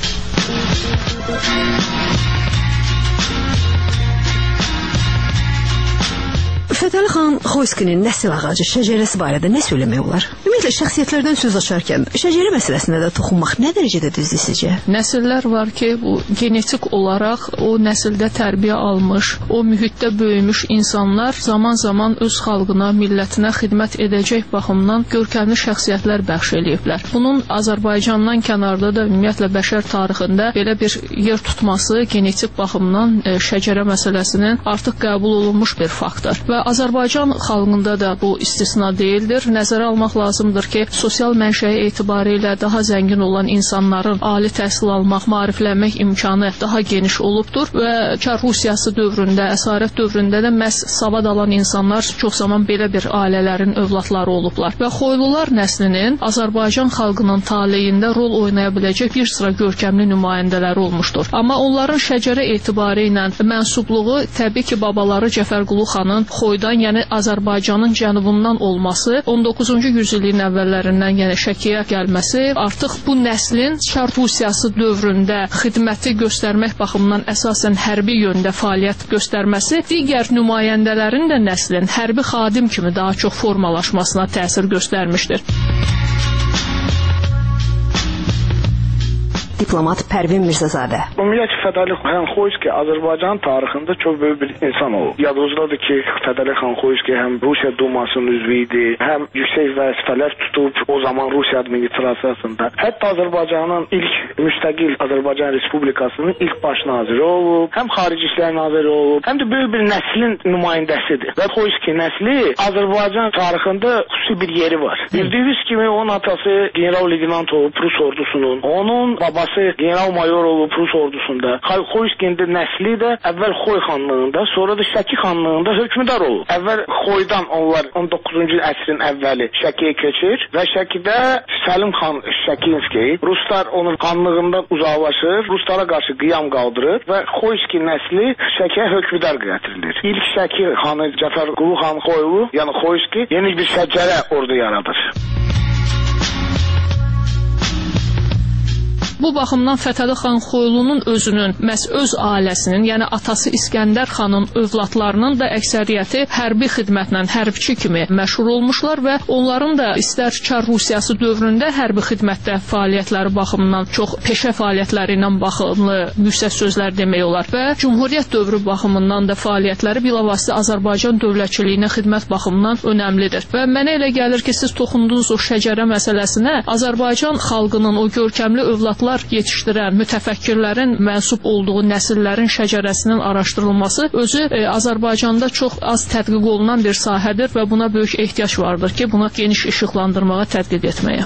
Fətəli xan Xoyskinin nəsil ağacı, şəcərəsi barədə nə söyləmək olar? Ümumiyyətlə, şəxsiyyətlərdən söz açarkən şəcərə məsələsində də toxunmaq nə dərəcədə düzdür sizcə?
Nəsillər var ki, bu genetik olaraq o nəsildə tərbiyə almış, o mühitdə böyümüş insanlar zaman-zaman öz xalqına, millətinə xidmət edəcək baxımdan görkəmli şəxsiyyətlər bəxş eləyiblər. Bunun Azərbaycandan kənarda da ümumiyyətlə bəşər tarixində belə bir yer tutması genetik baxımdan şəcərə məsələsinin artıq qəbul olunmuş bir faktor. Və Azərbaycan xalqında da bu istisna deyildir. Nəzərə almaq lazımdır ki, sosial mənşəyi etibarilə daha zəngin olan insanların ali təhsil almaq, maariflənmək imkanı daha geniş olubdur və Çar Rusiyası dövründə, əsarət dövründə də məhz savad alan insanlar çox zaman belə bir ailələrin övladları olublar. Və Xoylular nəslinin Azərbaycan xalqının taleyində rol oynaya biləcək bir sıra görkəmli nümayəndələri olmuşdur. Amma onların şəcərə etibarı ilə mənsubluğu təbii ki, babaları Cəfərqulu xanın Xoydan, yəni Azərbaycanın cənubundan olması, 19-cu yüzilliyin əvvəllərindən, yəni Şəkiyə gəlməsi, artıq bu nəslin Çar Rusiyası dövründə xidməti göstərmək baxımından əsasən hərbi yöndə fəaliyyət göstərməsi, digər nümayəndələrin də nəslin hərbi xadim kimi daha çox formalaşmasına təsir göstərmişdir.
Diplomat Pərvin Mirzəzadə.
Ümumiyyətlə Fətəli xan Xoyski Azərbaycan tarixində çox böyük bir insan olub. Yadınızdadır ki, Fətəli xan Xoyski həm Rusiya Dumasının üzvü idi, həm yüksək vəzifələr tutub o zaman Rusiya administrasiyasında. Hətta Azərbaycanın ilk müstəqil Azərbaycan Respublikasının ilk baş naziri olub, həm xarici işlər naziri olub, həm də böyük bir nəslin nümayəndəsidir. Və Xoyski nəsli Azərbaycan tarixində xüsusi bir yeri var. Bildiyiniz kimi onun atası general-leytenant olub Rus ordusunun, onun babası general-mayor olub Rus ordusunda. Xoyskinin nəsli də əvvəl Xoy xanlığında, sonra da Şəki xanlığında hökmdar olub. Əvvəl Xoydan onlar 19-cu əsrin əvvəli Şəkiyə keçir və Şəkidə Səlim xan Şəkinski, Ruslar onun xanlığından uzaqlaşır, Ruslara qarşı qiyam qaldırır və Xoyski nəsli Şəkiyə hökmdar gətirilir. İlk Şəki xanı Cəfərqulu xan Xoylu, yəni Xoyski yeni bir şəcərə ordu yaradır.
Bu baxımdan Fətəli xan Xoylunun özünün, məhz öz ailəsinin, yəni atası İskəndər xanın övladlarının da əksəriyyəti hərbi xidmətlə, hərbçi kimi məşhur olmuşlar və onların da istər Çar Rusiyası dövründə hərbi xidmətdə fəaliyyətləri baxımından çox peşə fəaliyyətləri ilə baxımlı yüksək sözlər demək olar və Cümhuriyyət dövrü baxımından da fəaliyyətləri bilavasitə Azərbaycan dövlətçiliyinə xidmət baxımından önəmlidir. Və mənə elə gəlir ki, siz toxundunuz o şəcərə məsələsinə, Azərbaycan xalqının o görkəmli övladlar yetişdirən mütəfəkkirlərin mənsub olduğu nəsillərin şəcərəsinin araşdırılması özü Azərbaycanda çox az tədqiq olunan bir sahədir və buna böyük ehtiyac vardır ki, buna geniş işıqlandırmağa tədqiq etməyə.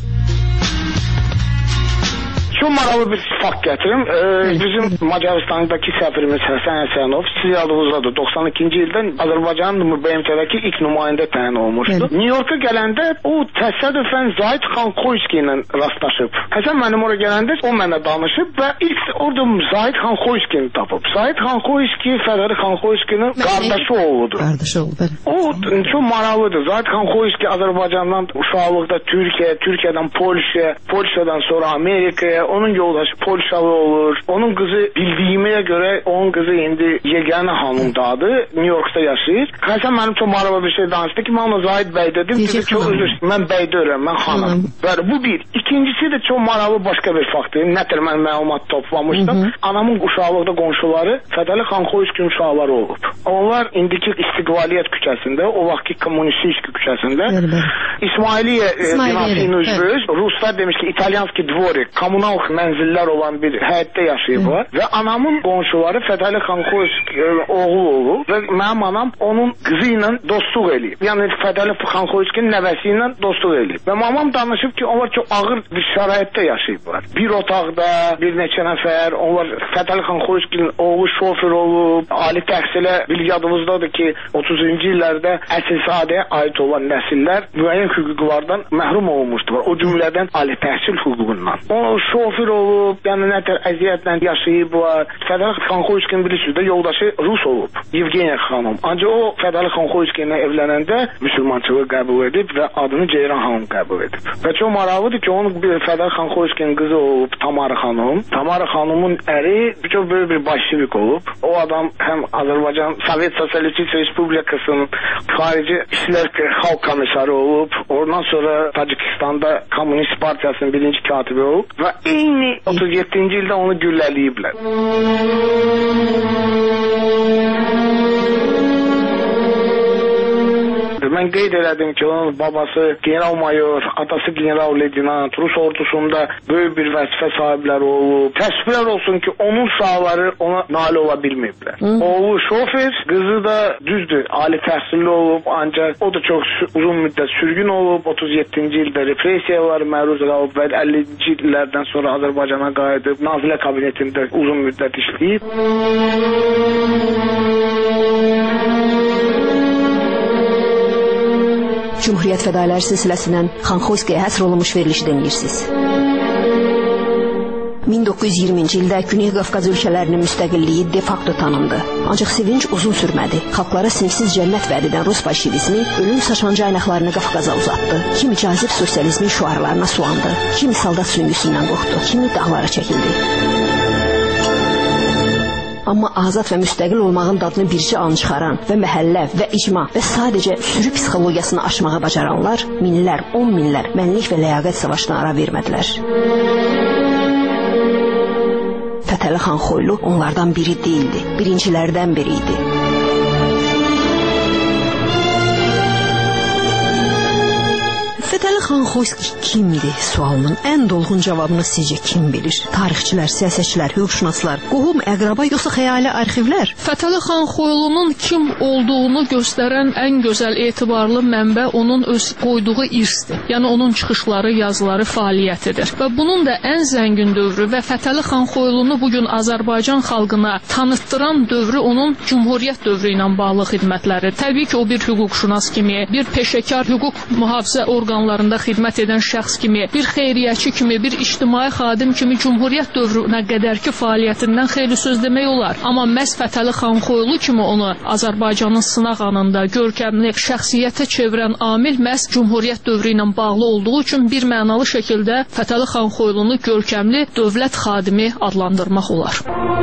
Çok maraqlı bir fakt gətirim. Bizim Macaristan'daki səfirimiz Həsən Həsənov, siz yadınızdadır, 92-ci ildən Azərbaycanın BMT-dəki ilk nümayəndə təyin olmuşdu. New York'a gələndə o təsadüfən Zahid xan Xoyski ilə rastlaşıb. Həsən mənim oraya gələndə o mənə danışıb və ilk orada Zahid xan Xoyskini tapıb. Zahid xan Xoyski Fətəli xan Xoyskinin qardaşı oğludur.
Qardaşı oğlu, bəli.
O çox maraqlıdır. Zahid xan Xoyski Azərbaycandan uşaqlıqda Türkiyədən Polşadan sonra Amerikaya, onun yoldaşı Polşalı olur. Onun kızı bildiyimə görə onun kızı indi yeganə hanımdadır. New York'ta yaşayır. Həsən mənim çox maraqlı bir şey danışdı ki, mən ona Zahid bəy dedim. Çox üzr, mən bəy deyirəm, mən xanım. Bu bir. İkincisi de çok maraqlı başka bir faktdır. Nədir mən məlumat toplamışdım. Anamın uşaqlıqda qonşuları Fətəli xan Xoyski'nin uşaqları olub. Onlar indiki İstiqlaliyyət küçəsində, o vaxtki Kommunistический küçəsində İsmailiye binasının üzrü, Ruslar demiş ki İtalyanski dvorik, kommunal mənzillər olan bir həyətdə yaşayıblar və anamın qonşuları Fətəli xan Xoyski oğlu olub və mənim anam onun qızı ilə dostluq eləyib. Yəni Fətəli xan Xoyskinin nəvəsi ilə dostluq eləyib. Və mamam danışıb ki, onlar çox ağır bir şəraitdə yaşayıblar. Bir otaqda bir neçə nəfər, onlar Fətəli xan Xoyskinin oğlu şofer olub, ali təhsilə bil yadımızdadır ki, 30-cu illərdə əsilsadəyə aid olan nəsillər müəyyən hüquqlardan məhrum olmuşdular. O cümlədən ali təhsil hüququndan. O şofer olub, yəni nətər əziyyətlə yaşayıblar. Fətəli xan Xoyskinin bilirsiniz də yoldaşı Rus olub, Yevgeniya xanım. Ancaq o Fətəli xan Xoyski ilə evlənəndə müsəlmançılığı qəbul edib və adını Ceyran xanım qəbul edib. Və çox maraqlıdır ki, onun Fətəli xan Xoyskinin qızı olub Tamara xanım. Tamara xanımın əri çox böyük bir başçılık olub. O adam həm Azərbaycan Sovet Sosialist Respublikasının xarici İşlər Xalq Komissarı olub. Ondan sonra Tacikistanda Komünist Partiyasının birinci katibi olub və eyni 37-ci ildə onu gülləliyiblər. Mən qeyd elədim ki, onun babası general mayor, atası general leytenant, Rus ordusunda böyük bir vəzifə sahibləri olub. Təəssüflər olsun ki, onun uşaqları ona nail ola bilməyiblər. Oğlu şofer, qızı da düzdür, ali təhsilli olub, ancaq o da çox uzun müddət sürgün olub. 37-ci ildə repressiyalara məruz qalıb və 50-ci illərdən sonra Azərbaycana qayıdıb, Nazirlər Kabinetində uzun müddət işləyib.
Cümhuriyyət fədailər silsiləsindən Xan Xoyskiyə həsr olunmuş verilişi dinləyirsiniz. 1920-ci ildə Güney Qafqaz ölkələrinin müstəqilliyi de facto tanındı. Ancaq sevinç uzun sürmədi. Xalqlara sinifsiz cənnət vəd edən Rus bolşevizmi ölüm saçan caynaqlarını Qafqaza uzatdı. Kimi cazib sosializmin şüarlarına suandı. Kimi soldat süngüsündən qorxdu. Kimi dağlara çəkildi. Amma azad və müstəqil olmağın dadını bircə an çıxaran və məhəllə və icma və sadəcə sürü psixologiyasını aşmağa bacaranlar minlər, 10 minlər mənlik və ləyaqət savaşına ara vermədilər. Fətəli xan Xoylu onlardan biri değildi, birincilərdən biri idi. Fətəli xan Xoyski kimdir sualının ən dolğun cavabını sizcə kim bilir? Tarixçilər, siyasətçilər, hüquqşünaslar, qohum, əqraba yoxsa xəyali arxivlər?
Fətəli xan Xoylunun kim olduğunu göstərən ən gözəl etibarlı mənbə onun öz qoyduğu irsdir. Yəni onun çıxışları, yazıları, fəaliyyətidir. Və bunun da ən zəngin dövrü və Fətəli xan Xoylunu bugün Azərbaycan xalqına tanıtdıran dövrü onun Cümhuriyyət dövrü ilə bağlı xidmətləri. Təbii ki, o bir hüquqşünas kimi, bir peşəkar hüquq mühafizə orqanları vaxtlarında xidmət edən şəxs kimi, bir xeyriyyəçi kimi, bir ictimai xadim kimi Cümhuriyyət dövrünə qədərki fəaliyyətindən xeyli söz demək olar. Amma məhz Fətəli Xanxoylu kimi onu Azərbaycanın sınaq anında görkəmli şəxsiyyətə çevirən amil məhz Cümhuriyyət dövrü ilə bağlı olduğu üçün bir mənalı şəkildə Fətəli Xanxoylunu görkəmli dövlət xadimi adlandırmaq olar.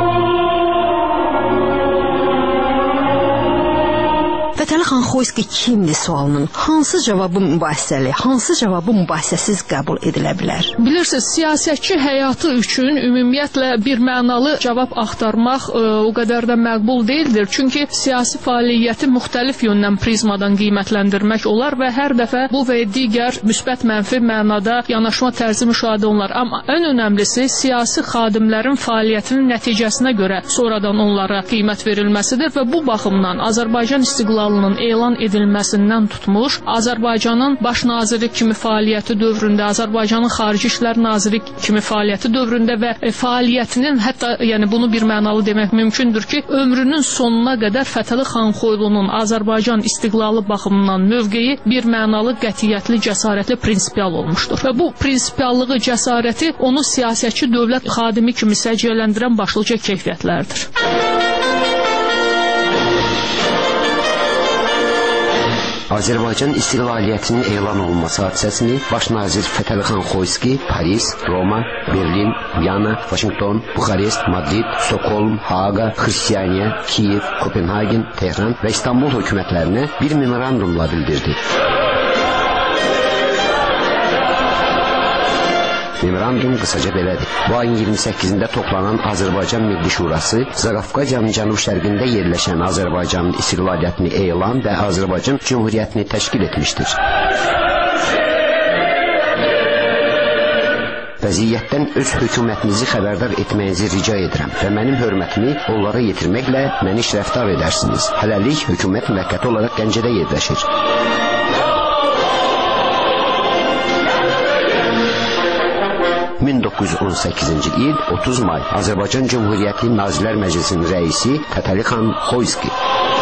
Fətəli Xanxoyski kimdir sualının hansı cavabı mübahisəli, hansı cavabı mübahisəsiz qəbul edilə bilər?
Bilirsiniz, siyasətçi həyatı üçün ümumiyyətlə bir mənalı cavab axtarmaq o qədər də məqbul deyildir. Çünki siyasi fəaliyyəti müxtəlif yöndən prizmadan qiymətləndirmək olar və hər dəfə bu və digər müsbət mənfi mənada yanaşma tərzi müşahidə olunur. Amma ən önəmlisi siyasi xadimlərin fəaliyyətinin nəticəsinə görə sonradan onlara qiymət verilməsidir və bu baxımdan Azərbaycan istiqlalının elan edilməsindən tutmuş, Azərbaycanın baş naziri kimi fəaliyyəti dövründə, Azərbaycanın xarici işlər naziri kimi fəaliyyəti dövründə və fəaliyyətinin, hətta yəni bunu bir mənalı demək mümkündür ki, ömrünün sonuna qədər Fətəli Xanxoylunun Azərbaycan istiqlalı baxımından mövqeyi bir mənalı, qətiyyətli, cəsarətli, prinsipial olmuşdur. Və bu prinsipiallığı, cəsarəti onu siyasətçi dövlət xadimi kimi səciyyələndirən başlıca keyfiyyətlərdir.
Azərbaycan istiqlaliyyətinin elan olunması hadisəsini baş nazir Fətəli Xanxoyski Paris, Roma, Berlin, Viyana, Vaşinqton, Buxarest, Madrid, Stokholm, Haaga, Xristianiya, Kiyev, Kopenhagen, Tehran və İstanbul hökumətlərinə bir memorandumla bildirdi. Memorandum qısaca belədir. Bu ayın 28-də toplanan Azərbaycan Milli Şurası Zaqafqaziyanın cənub-şərqində yerləşən Azərbaycanın istiqlaliyyətini elan və Azərbaycan Cümhuriyyətini təşkil etmişdir. Vəziyyətdən öz hökumətinizi xəbərdar etməyinizi rica edirəm və mənim hörmətimi onlara yetirməklə məni şərəfdar edərsiniz. Hələlik hökumət müvəqqəti olaraq Gəncədə yerləşir. 1918-ci il 30 may Azərbaycan Cümhuriyyəti Nazirlər Məclisinin rəisi Fətəli Xanxoyski.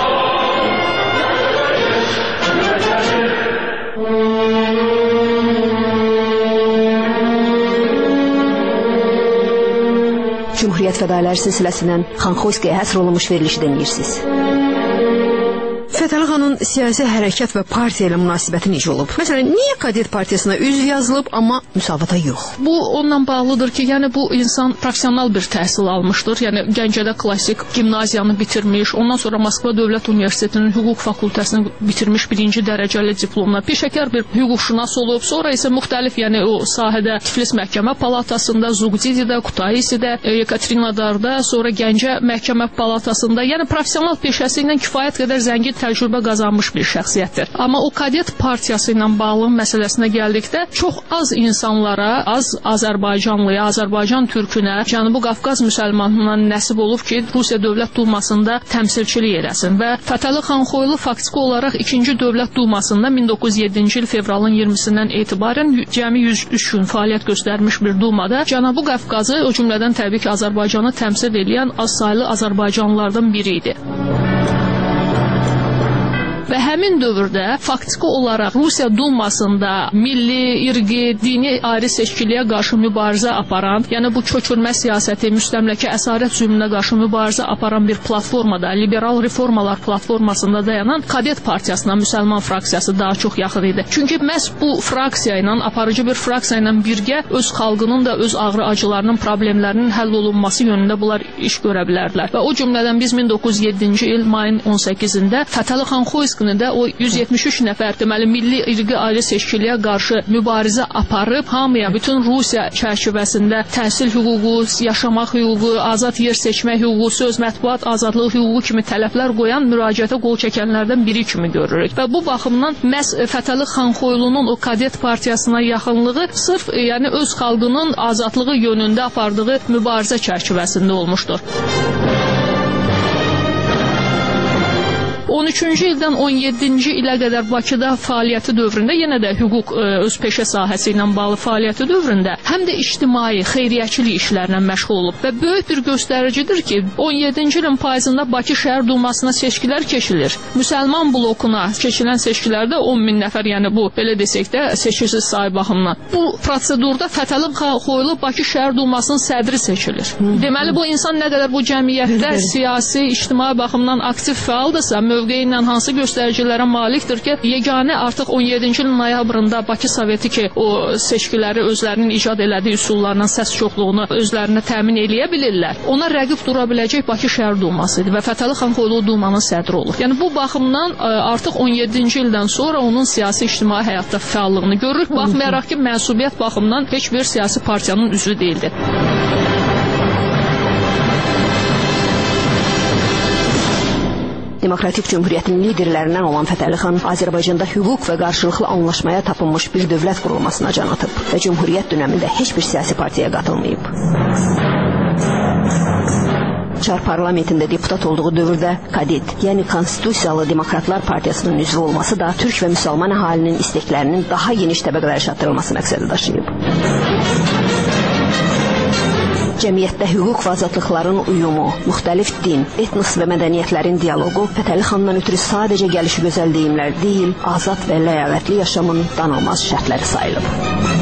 Cümhuriyyət fədailər silsiləsindən Xanxoyskiyə həsr olunmuş verilişi dinləyirsiniz. Fətəli xanın siyasi hərəkat və partiya ilə münasibəti necə olub? Məsələn, niyə Kadet partiyasına üzv yazılıb, amma müsavata yox?
Bu ondan bağlıdır ki, yəni bu insan professional bir təhsil almışdır. Yəni Gəncədə klassik gimnaziyanı bitirmiş, ondan sonra Moskva Dövlət Universitetinin hüquq fakültəsini bitirmiş birinci dərəcəli diplomla peşəkar bir hüquqşünas olub. Sonra isə müxtəlif, yəni o sahədə Tiflis Məhkəmə Palatasında, Zugdididə, Kutaisidə, Yekaterinodarda, sonra Gəncə Məhkəmə Palatasında, yəni professional peşəsi ilə kifayət qədər zəngin təcrübə qazanmış bir şəxsiyyətdir. Amma o Kadet partiyası ilə bağlı məsələsinə gəldikdə çox az insanlara, az Azərbaycanlıya, Azərbaycan türkünə, Cənubi Qafqaz müsəlmanlarına nəsib olub ki, Rusiya Dövlət Dumasında təmsilçilik eləsin və Fətəli Xanxoylu faktiki olaraq 2-ci Dövlət Dumasında 1907-ci il fevralın 20-sindən etibarən cəmi 103 gün fəaliyyət göstərmiş bir dumada Cənubi Qafqazı, o cümlədən təbii ki, Azərbaycanı təmsil edən az saylı Azərbaycanlılardan biri idi. Və həmin dövrdə faktiki olaraq Rusiya Dumasında milli, irqi, dini ayrı seçkiliyə qarşı mübarizə aparan, yəni bu köçürmə siyasəti, müstəmləkə əsarət zülmünə qarşı mübarizə aparan bir platformada, liberal reformalar platformasında dayanan Kadet partiyasına müsəlman fraksiyası daha çox yaxın idi. Çünki məhz bu fraksiya ilə, aparıcı bir fraksiya ilə birgə öz xalqının da öz ağrı acılarının, problemlərinin həll olunması yönündə bunlar iş görə bilərdilər. Və o cümlədən biz 1907-ci il mayın 18-də Fətəli Xanxoyski də o 173 nəfər deməli milli irqi ayrı seçkiliyə qarşı mübarizə aparıb hamıya bütün Rusiya çərçivəsində təhsil hüququ, yaşamaq hüququ, azad yer seçmək hüququ, söz mətbuat azadlığı hüququ kimi tələblər qoyan müraciətə qol çəkənlərdən biri kimi görürük. Və bu baxımdan məhz Fətəli Xanxoylunun o Kadet partiyasına yaxınlığı sırf yəni öz xalqının azadlığı yönündə apardığı mübarizə çərçivəsində olmuşdur. 13-cü ildən 17-ci ilə qədər Bakıda fəaliyyəti dövründə, yenə də hüquq öz peşə sahəsi ilə bağlı fəaliyyəti dövründə həm də ictimai, xeyriyyəçilik işlərlə məşğul olub və böyük bir göstəricidir ki, 17-ci ilin payızında Bakı Şəhər Dumasına seçkilər keçilir. Müsəlman blokuna keçilən seçkilərdə 10.000 nəfər, yəni bu, belə desək də, seçici sayı baxımından. Bu prosedurda Fətəli xan Xoylu Bakı Şəhər Dumasının sədri seçilir. Deməli, bu insan nə qədər bu cəmiyyətdə siyasi, ictimai baxımdan aktiv fəaldırsa, mövqeyi ilə hansı göstəricilərə malikdir ki, yeganə artıq 17-ci ilin noyabrında Bakı Soveti ki, o seçkiləri özlərinin icad elədiyi üsullarla səs çoxluğunu özlərinə təmin eləyə bilirlər. Ona rəqib dura biləcək Bakı Şəhər Duması idi və Fətəli xan Xoylu Dumanın sədri olur. Yəni bu baxımdan artıq 17-ci ildən sonra onun siyasi ictimai həyatda fəallığını görürük. Baxmayaraq ki, mənsubiyyət baxımından heç bir siyasi partiyanın üzvü deyildi.
Demokratik Cümhuriyyətin liderlərindən olan Fətəli xan Azərbaycanda hüquq və qarşılıqlı anlaşmaya tapılmış bir dövlət qurulmasına can atıb və Cümhuriyyət dönəmində heç bir siyasi partiyaya qatılmayıb. Çar parlamentində deputat olduğu dövrdə Kadet, yəni Konstitusiyalı Demokratlar Partiyasının üzvü olması da türk və müsəlman əhalinin isteklərinin daha geniş təbəqələrə çatdırılması məqsədi daşıyıb. Cəmiyyətdə hüquq və azadlıqların uyumu, müxtəlif din, etnos və mədəniyyətlərin dialoqu Fətəli xandan ötürü sadəcə gəlişi gözəl deyimlər deyil, azad və ləyaqətli yaşamın danılmaz şərtləri sayılıb.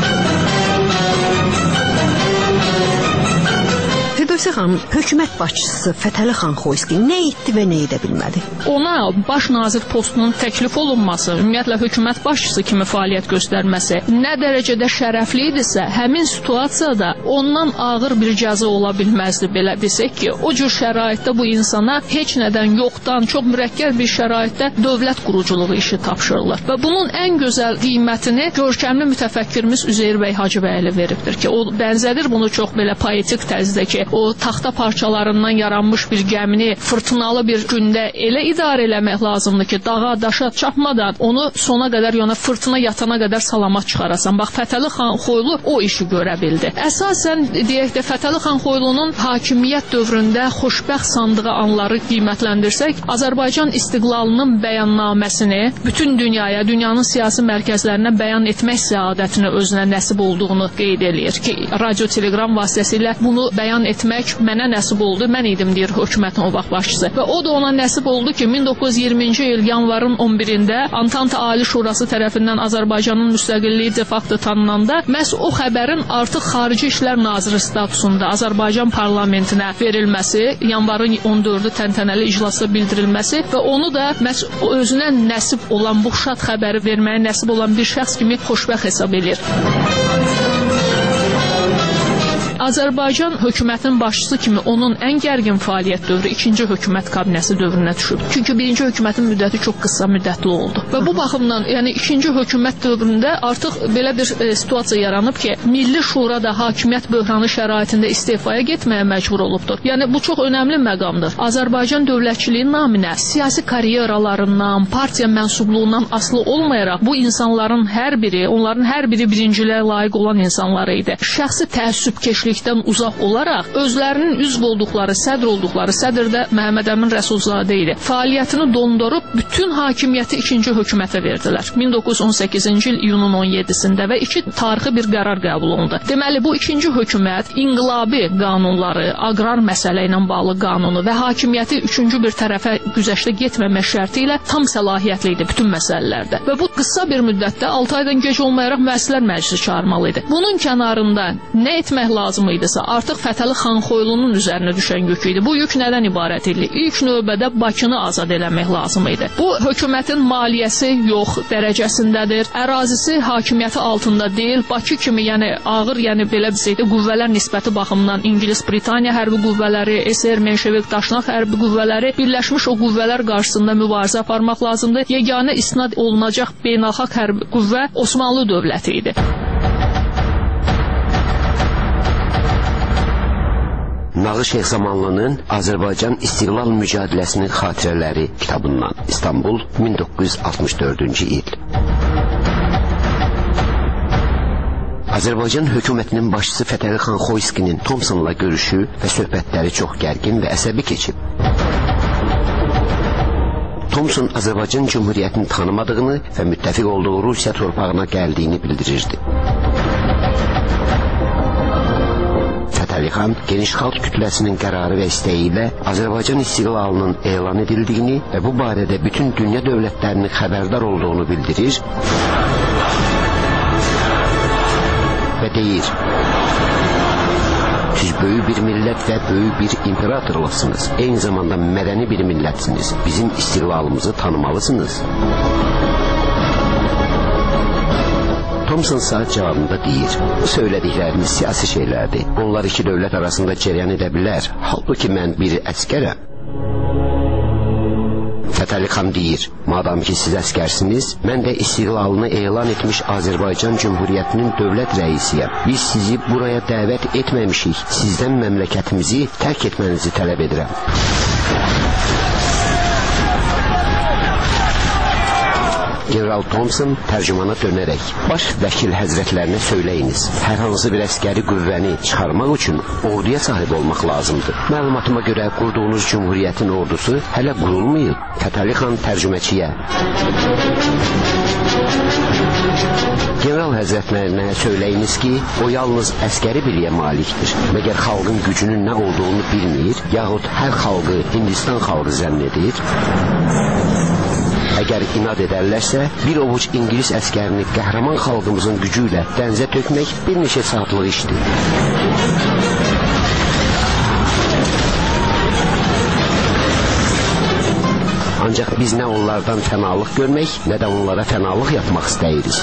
Firdevsə xanım, hökumət başçısı Fətəli xan Xoyski nə etdi və nə edə bilmədi?
Ona baş nazir postunun təklif olunması, ümumiyyətlə hökumət başçısı kimi fəaliyyət göstərməsi nə dərəcədə şərəfli idisə, həmin situasiyada ondan ağır bir cəza ola bilməzdi, belə desək ki, o cür şəraitdə bu insana heç nədən yoxdan, çox mürəkkəb bir şəraitdə dövlət quruculuğu işi tapşırılır. Və bunun ən gözəl qiymətini görkəmli mütəfəkkirimiz Üzeyir bəy Hacıbəyli veribdir ki, o bənzədir bunu çox belə poetik tərzdə ki, o taxta parçalarından yaranmış bir gəmini fırtınalı bir gündə elə idarə eləmək lazımdır ki, dağa, daşa çarpmadan onu sona qədər, yəni fırtına yatana qədər salamat çıxarasan. Bax, Fətəli xan Xoylu o işi görə bildi. Əsasən, deyək də, Fətəli xan Xoylunun hakimiyyət dövründə xoşbəxt sandığı anları qiymətləndirsək, Azərbaycan istiqlalının bəyannaməsini bütün dünyaya, dünyanın siyasi mərkəzlərinə bəyan etmək səadətini özünə nəsib olduğunu qeyd eləyir ki, radio-telegram vasitəsilə bunu bəyan etmək mənə nəsib oldu. Mən idim, deyir hökumətin o vaxt başçısı. Və o da ona nəsib oldu ki, 1920-ci il yanvarın 11-də Antanta Ali Şurası tərəfindən Azərbaycanın müstəqilliyi de facto tanınanda məhz o xəbərin artıq Xarici İşlər Naziri statusunda Azərbaycan parlamentinə verilməsi, yanvarın 14-ü təntənəli iclasda bildirilməsi və onu da məhz özünə nəsib olan bu şad xəbəri verməyə nəsib olan bir şəxs kimi xoşbəxt hesab edir. Azərbaycan hökumətinin başçısı kimi onun ən gərgin fəaliyyət dövrü 2-ci hökumət kabinəsi dövrünə düşüb. Çünki 1-ci hökumətin müddəti çox qısa müddətli oldu. Və bu baxımdan, yəni 2-ci hökumət dövründə artıq belə bir situasiya yaranıb ki, Milli Şura da hakimiyyət böhranı şəraitində istifaya getməyə məcbur olubdur. Yəni bu çox önəmli məqamdır. Azərbaycan dövlətçiliyi naminə siyasi karyeralarından, partiya mənsubluğundan asılı olmayaraq bu insanların hər biri, onların hər biri birinciliyə layiq olan insanlar idi. Şəxsi təəssübkeşlikdən uzaq olaraq özlərinin üzv olduqları, sədr də Məhəmməd Əmin Rəsulzadə idi. Fəaliyyətini dondurub bütün hakimiyyəti 2-ci hökumətə verdilər. 1918-ci il iyunun 17-sində və 2 tarixi bir qərar qəbul olundu. Deməli, bu 2-ci hökumət inqilabi qanunları, aqrar məsələ ilə bağlı qanunu və hakimiyyəti 3-cü bir tərəfə güzəştə getməmək şərti ilə tam səlahiyyətli idi bütün məsələlərdə. Və bu qısa bir müddətdə 6 aydan gec olmayaraq Müəssislər Məclisi çağırmalı idi. Bunun kənarında nə etmək lazım idisə, artıq Fətəli xan Xoylunun üzərinə düşən yük idi. Bu yük nədən ibarət idi? İlk növbədə Bakını azad eləmək lazım idi. Bu hökumətin maliyyəsi yox dərəcəsindədir. Ərazisi hakimiyyəti altında deyil. Bakı kimi, yəni ağır, yəni belə desək də qüvvələr nisbəti baxımından İngilis, Britaniya hərbi qüvvələri, SR, Menşevik, Daşnaq hərbi qüvvələri birləşmiş o qüvvələr qarşısında mübarizə aparmaq lazımdır. Yeganə isnad olunacaq beynəlxalq hərbi qüvvə Osmanlı dövləti idi.
Nağı Şeyx Zamanlının Azərbaycan İstiqlal Mücadeləsinin Xatirələri kitabından, İstanbul, 1964-cü il. Azərbaycan hökumətinin başçısı Fətəli xan Xoyskinin Thomsonla görüşü və söhbətləri çox gərgin və əsəbi keçib. Thomson Azərbaycan Cümhuriyyətini tanımadığını və müttəfiq olduğu Rusiya torpağına gəldiyini bildirirdi. Fətəli xan geniş xalq kütləsinin qərarı və istəyi ilə Azərbaycan istiqlalının elan edildiyini və bu barədə bütün dünya dövlətlərinin xəbərdar olduğunu bildirir və deyir: siz böyük bir millət və böyük bir imperatorluqsınız. Eyni zamanda mədəni bir millətsiniz. Bizim istiqlalımızı tanımalısınız. Thomson saat cavabında deyir: bu söylədikləriniz siyasi şeylərdir. Onlar iki dövlət arasında cəryan edə bilər. Halbuki mən bir əskərəm. Fətəli xan deyir: madam ki siz əskərsiniz, mən də istiqlalını elan etmiş Azərbaycan Cümhuriyyətinin dövlət rəisiyəm. Biz sizi buraya dəvət etməmişik. Sizdən məmləkətimizi tərk etmənizi tələb edirəm. General Thomson tərcümana dönərək: baş vəkil həzrətlərinə söyləyiniz, hər hansı bir əskəri qüvvəni çıxarmaq üçün orduya sahib olmaq lazımdır. Məlumatıma görə qurduğunuz cümhuriyyətin ordusu hələ qurulmayıb. Fətəli xan tərcüməçiyə: general həzrətlərinə söyləyiniz ki, o yalnız əskəri biliyə malikdir. Məgər xalqın gücünün nə olduğunu bilmir, yaxud hər xalqı Hindistan xalqı zənn edir? Əgər inad edərlərsə, bir ovuc İngilis əskərini qəhrəman xalqımızın gücü ilə dənizə tökmək bir neçə saatlıq işdir. Ancaq biz nə onlardan fənalıq görmək, nə də onlara fənalıq yapmaq istəyirik.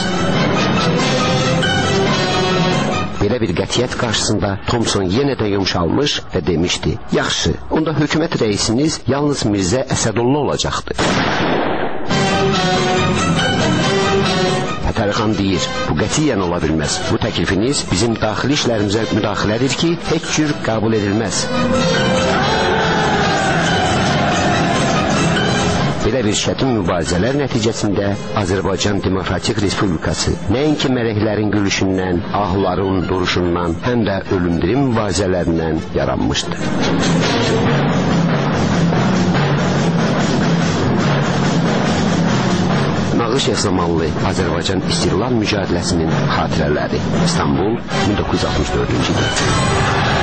Belə bir qətiyyət qarşısında Thomson yenə də yumşalmış və demişdi: yaxşı, onda hökumət rəisiniz yalnız Mirzə Əsədullah olacaqdır. Fətəli xan deyir: bu qətiyyən ola bilməz. Bu təklifiniz bizim daxili işlərimizə müdaxilədir ki, heç cür qəbul edilməz. Belə bir çətin mübarizələr nəticəsində Azərbaycan Demokratik Respublikası nəinki mələklərin gülüşündən, ahların duruşundan, həm də ölümdirim mübarizələrindən yaranmışdır. Nağış Yasamallı Azərbaycan İstiqlal Mücadeləsinin xatirələri. İstanbul, 1964-cü il.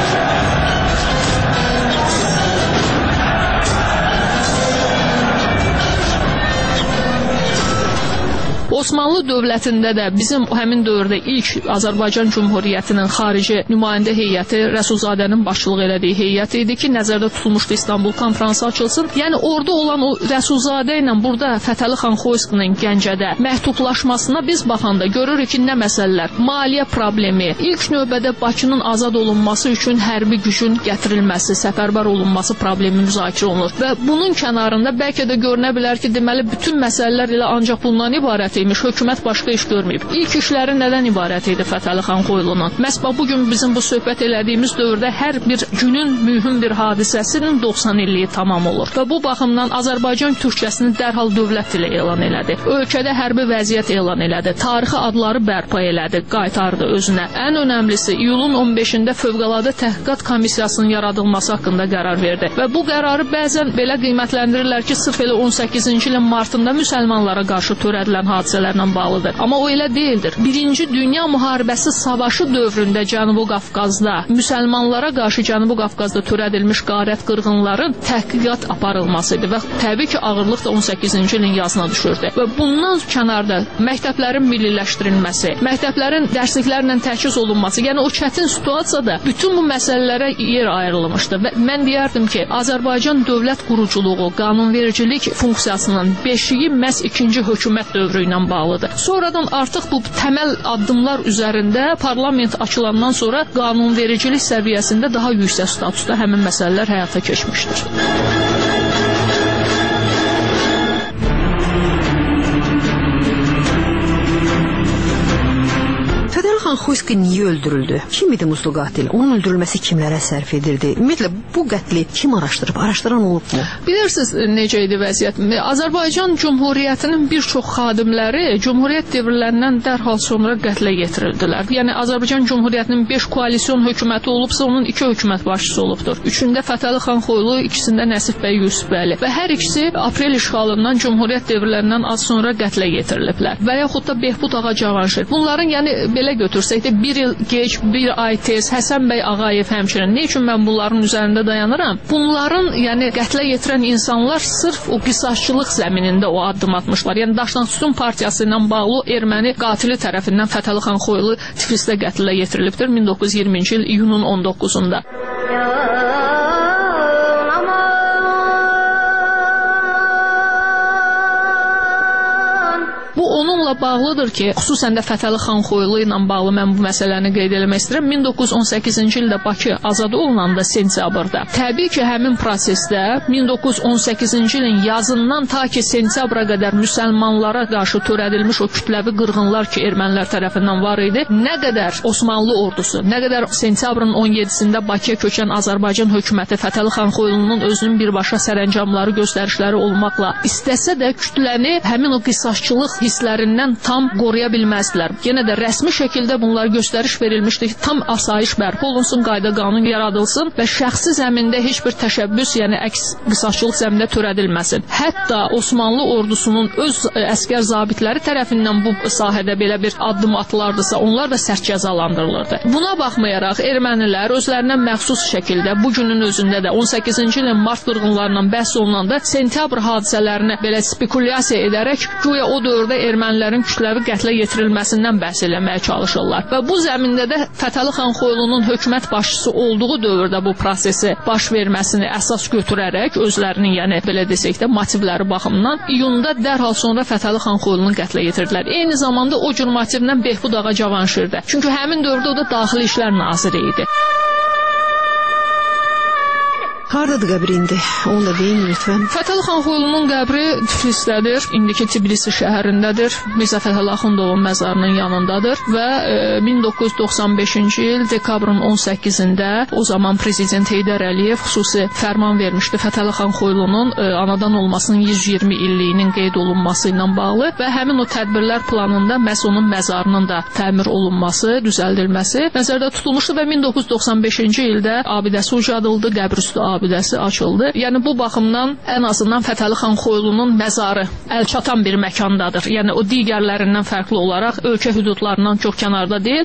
Osmanlı dövlətində də bizim həmin dövrdə ilk Azərbaycan Cümhuriyyətinin xarici nümayəndə heyəti Rəsulzadənin başçılıq elədiyi heyət idi ki, nəzərdə tutulmuşdu İstanbul konfransı açılsın. Yəni orada olan o Rəsulzadə ilə burada Fətəli xan Xoyskinin Gəncədə məhdudlaşmasına biz baxanda görürük ki, nə məsələlər? Maliyyə problemi, ilk növbədə Bakının azad olunması üçün hərbi gücün gətirilməsi, səfərbər olunması problemi müzakirə olunur. Və bunun kənarında bəlkə də görünə bilər ki, deməli bütün məsələlər elə ancaq bundan ibarət imiş, hökumət başqa iş görməyib. İlk işləri nədən ibarət idi Fətəli xan Xoylunun? Məhz bugün bizim bu söhbət elədiyimiz dövrdə hər bir günün mühüm bir hadisəsinin 90 illiyi tamam olur. Və bu baxımdan Azərbaycan Türkçəsini dərhal dövlət dili elan elədi. Ölkədə hərbi vəziyyət elan elədi. Tarixi adları bərpa elədi, qaytardı özünə. Ən önəmlisi iyulun 15-də Fövqəladə Təhqiqat Komissiyasının yaradılması haqqında qərar verdi. Və bu qərarı bəzən belə qiymətləndirirlər ki, sırf elə 18-ci ilin martında müsəlmanlara qarşı törədilən hadisələrlə bağlıdır. Amma o elə deyildir. Birinci Dünya Müharibəsi savaşı dövründə Cənubi Qafqazda müsəlmanlara qarşı Cənubi Qafqazda törədilmiş qarət qırğınların təhqiqat aparılması idi və təbii ki, ağırlıq da 18-ci ilin yazına düşürdü. Və bundan kənarda məktəblərin milliləşdirilməsi, məktəblərin dərsliklərlə təchiz olunması, yəni o çətin situasiyada bütün bu məsələlərə yer ayrılmışdı. Və mən deyərdim ki, Azərbaycan dövlət quruculuğu, qanunvericilik funksiyasının beşiyi məhz ikinci hökumət dövrü ilə bağlıdır. Sonradan artıq bu təməl addımlar üzərində parlament açılandan sonra qanunvericilik səviyyəsində daha yüksək statusda həmin məsələlər həyata keçmişdir.
xan Xoyski niyə öldürüldü? Kim idi Muzlu qatil? Onun öldürülməsi kimlərə sərf edirdi? Ümumiyyətlə bu qətli kim araşdırıb? Araşdıran olubmu?
Bilirsiniz necə idi vəziyyət? Azərbaycan Cümhuriyyətinin bir çox xadimləri Cümhuriyyət dövrlərindən dərhal sonra qətlə yetirildilər. Yəni Azərbaycan Cümhuriyyətinin 5 koalisyon hökuməti olubsa, onun 2 hökumət başçısı olubdur. 3-ündə Fətəli xan Xoylu, 2-sində Nəsib bəy Yusufbəli və hər ikisi aprel işğalından Cümhuriyyət dövrlərindən az sonra qətlə yetiriliblər. Və yaxud da Behbud ağa Cavanşir. Bunların yəni belə götürsək də 1 il geç, 1 ay tez Həsən bəy Ağayev həmçinin. Nə üçün mən bunların üzərində dayanıram? Bunların yəni qətlə yetirən insanlar sırf o qisasçılıq zəminində o addım atmışlar. Yəni Daşnak partiyası ilə bağlı erməni qatili tərəfindən Fətəli xan Xoylu Tiflisdə qətlə yetirilibdir 1920-ci il iyunun 19-unda. Bu onunla bağlıdır ki, xüsusən də Fətəli xan Xoylu ilə bağlı mən bu məsələni qeyd etmək istəyirəm. 1918-ci ildə Bakı azad olunanda sentyabrda. Təbii ki, həmin prosesdə 1918-ci ilin yazından ta ki sentyabra qədər müsəlmanlara qarşı törədilmiş o kütləvi qırğınlar ki, ermənilər tərəfindən var idi. Nə qədər Osmanlı ordusu, nə qədər sentyabrın 17-sində Bakıya köçən Azərbaycan hökuməti Fətəli xan Xoylunun özünün birbaşa sərəncamları, göstərişləri olmaqla istəsə də kütləni həmin o qisasçılıq hisslərindən tam qoruya bilməzdilər. Yenə də rəsmi şəkildə bunlar göstəriş verilmişdi ki, tam asayiş bərpa olunsun, qayda qanun yaradılsın və şəxsi zəmində heç bir təşəbbüs, yəni əks qisasçılıq zəmində törədilməsin. Hətta Osmanlı ordusunun öz əskər zabitləri tərəfindən bu sahədə belə bir addım atılardısa, onlar da sərt cəzalandırılırdı. Buna baxmayaraq ermənilər özlərinə məxsus şəkildə bu günün özündə də 18-ci ilin mart qırğınlarından bəhs olunanda sentyabr hadisələrini belə spekulyasiya edərək güya o dövrdə ermənilərin kütləvi qətlə yetirilməsindən bəhs eləməyə çalışırlar. Və bu zəmində də Fətəli xan Xoylunun hökumət başçısı olduğu dövrdə bu prosesi baş verməsini əsas götürərək özlərinin, yəni belə desək də motivləri baxımından iyunda dərhal sonra Fətəli xan Xoylunun qətlə yetirdilər. Eyni zamanda o cür motivlə Behbud ağa Cavanşirdə. Çünki həmin dövrdə o da Daxili İşlər naziri idi.
Hardadır qəbri indi? Onu da deyin lütfən.
Fətəli xan Xoylunun qəbri Tiflisdədir. İndiki Tbilisi şəhərindədir. Mirzə Fətəli Axundovun məzarının yanındadır və 1995-ci il dekabrın 18-də o zaman prezident Heydər Əliyev xüsusi fərman vermişdi Fətəli xan Xoylunun anadan olmasının 120 illiyinin qeyd olunması ilə bağlı və həmin o tədbirlər planında məhz onun məzarının da təmir olunması, düzəldilməsi nəzərdə tutulmuşdu və 1995-ci ildə abidəsi ucadıldı, qəbrüstü abidəsi açıldı. Yəni bu baxımdan ən azından Fətəli xan Xoylunun məzarı əlçatan bir məkandadır. Yəni o digərlərindən fərqli olaraq ölkə hüdudlarından çox kənarda deyil.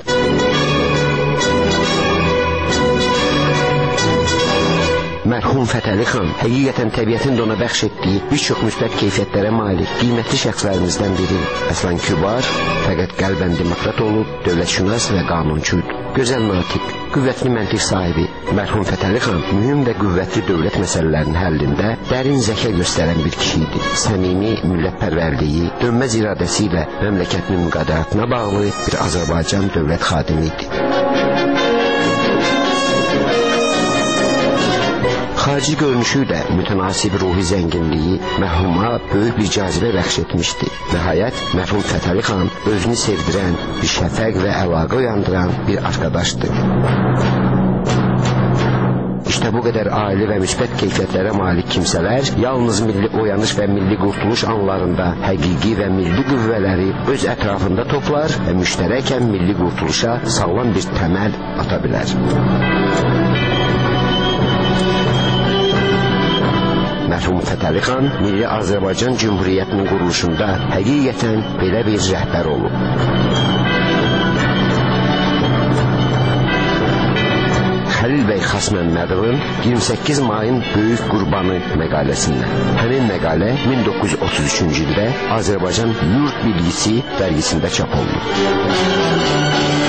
Mərhum Fətəli xan həqiqətən təbiətin də ona bəxş etdiyi bir çox müsbət keyfiyyətlərə malik qiymətli şəxslərimizdən biri. Əslən kübar, fəqət qəlbən demokrat olub, dövlətşünas və qanunçuydu. Gözəl natiq, qüvvətli məntiq sahibi mərhum Fətəli xan mühüm və qüvvətli dövlət məsələlərinin həllində dərin zəka göstərən bir kişi idi. Səmimi millətpərvərliyi, dönməz iradəsi ilə məmləkətinin müqəddəratına bağlı bir Azərbaycan dövlət xadimi idi. Xarici görünüşü də mütənasib ruhi zənginliyi mərhuma böyük bir cazibə bəxş etmişdi. Nəhayət, mərhum Fətəli xan özünü sevdirən, bir şəfəq və əlaqə uyandıran bir arkadaşdı. İşte bu qədər aili və müsbət keyfiyyətlərə malik kimsələr yalnız milli oyanış və milli qurtuluş anlarında həqiqi və milli qüvvələri öz ətrafında toplar və müştərəkən milli qurtuluşa sağlam bir təməl ata bilər. Mərhum Fətəli xan Milli Azərbaycan Cümhuriyyətinin quruluşunda həqiqətən belə bir rəhbər olub. Xəlil bəy Xasməmmədovun 28 mayın Böyük Qurbanı məqaləsindən. Həmin məqalə 1933-cü ildə Azərbaycan Yurt Bilgisi dərgisində çap olunub.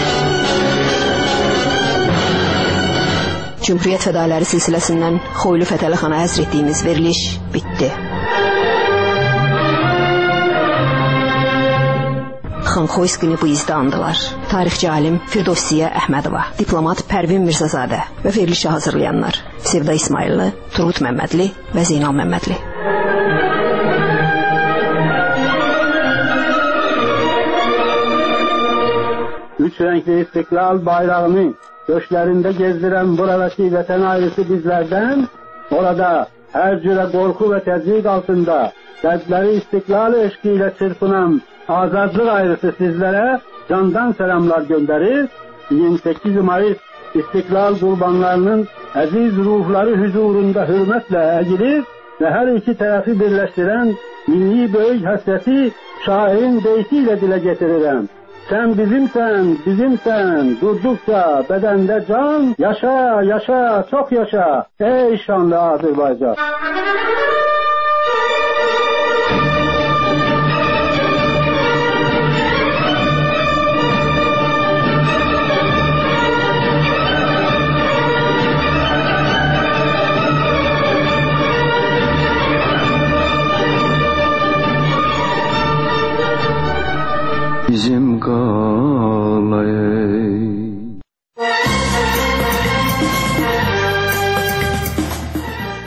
Cümhuriyyət fədaləri silsiləsindən Xoylu Fətəli xana həsr etdiyimiz veriliş bitdi. Xan Xoyskini bu izdə andılar. Tarixçi alim Firdovsiyə Əhmədova, diplomat Pərvin Mirzazadə və verilişi hazırlayanlar Sevda İsmayıllı, Turgut Məmmədli və Zeynal Məmmədli.
üç renkli istiklal bayrağını göçlerinde gezdiren buradaki vatan ailesi bizlerden, orada her cüre korku ve tezyiq altında kalpleri istiklal eşkiyle çırpınan azadlık ailesi sizlere candan selamlar gönderir. 28 Mayıs istiklal kurbanlarının aziz ruhları huzurunda hürmetle eğilir ve her iki tarafı birleştiren milli büyük hasreti şairin deyişiyle dile getiririm. Sen bizimsen, bizimsen, durdukça bedende can, yaşa, yaşa, çok yaşa, ey şanlı Azerbaycan.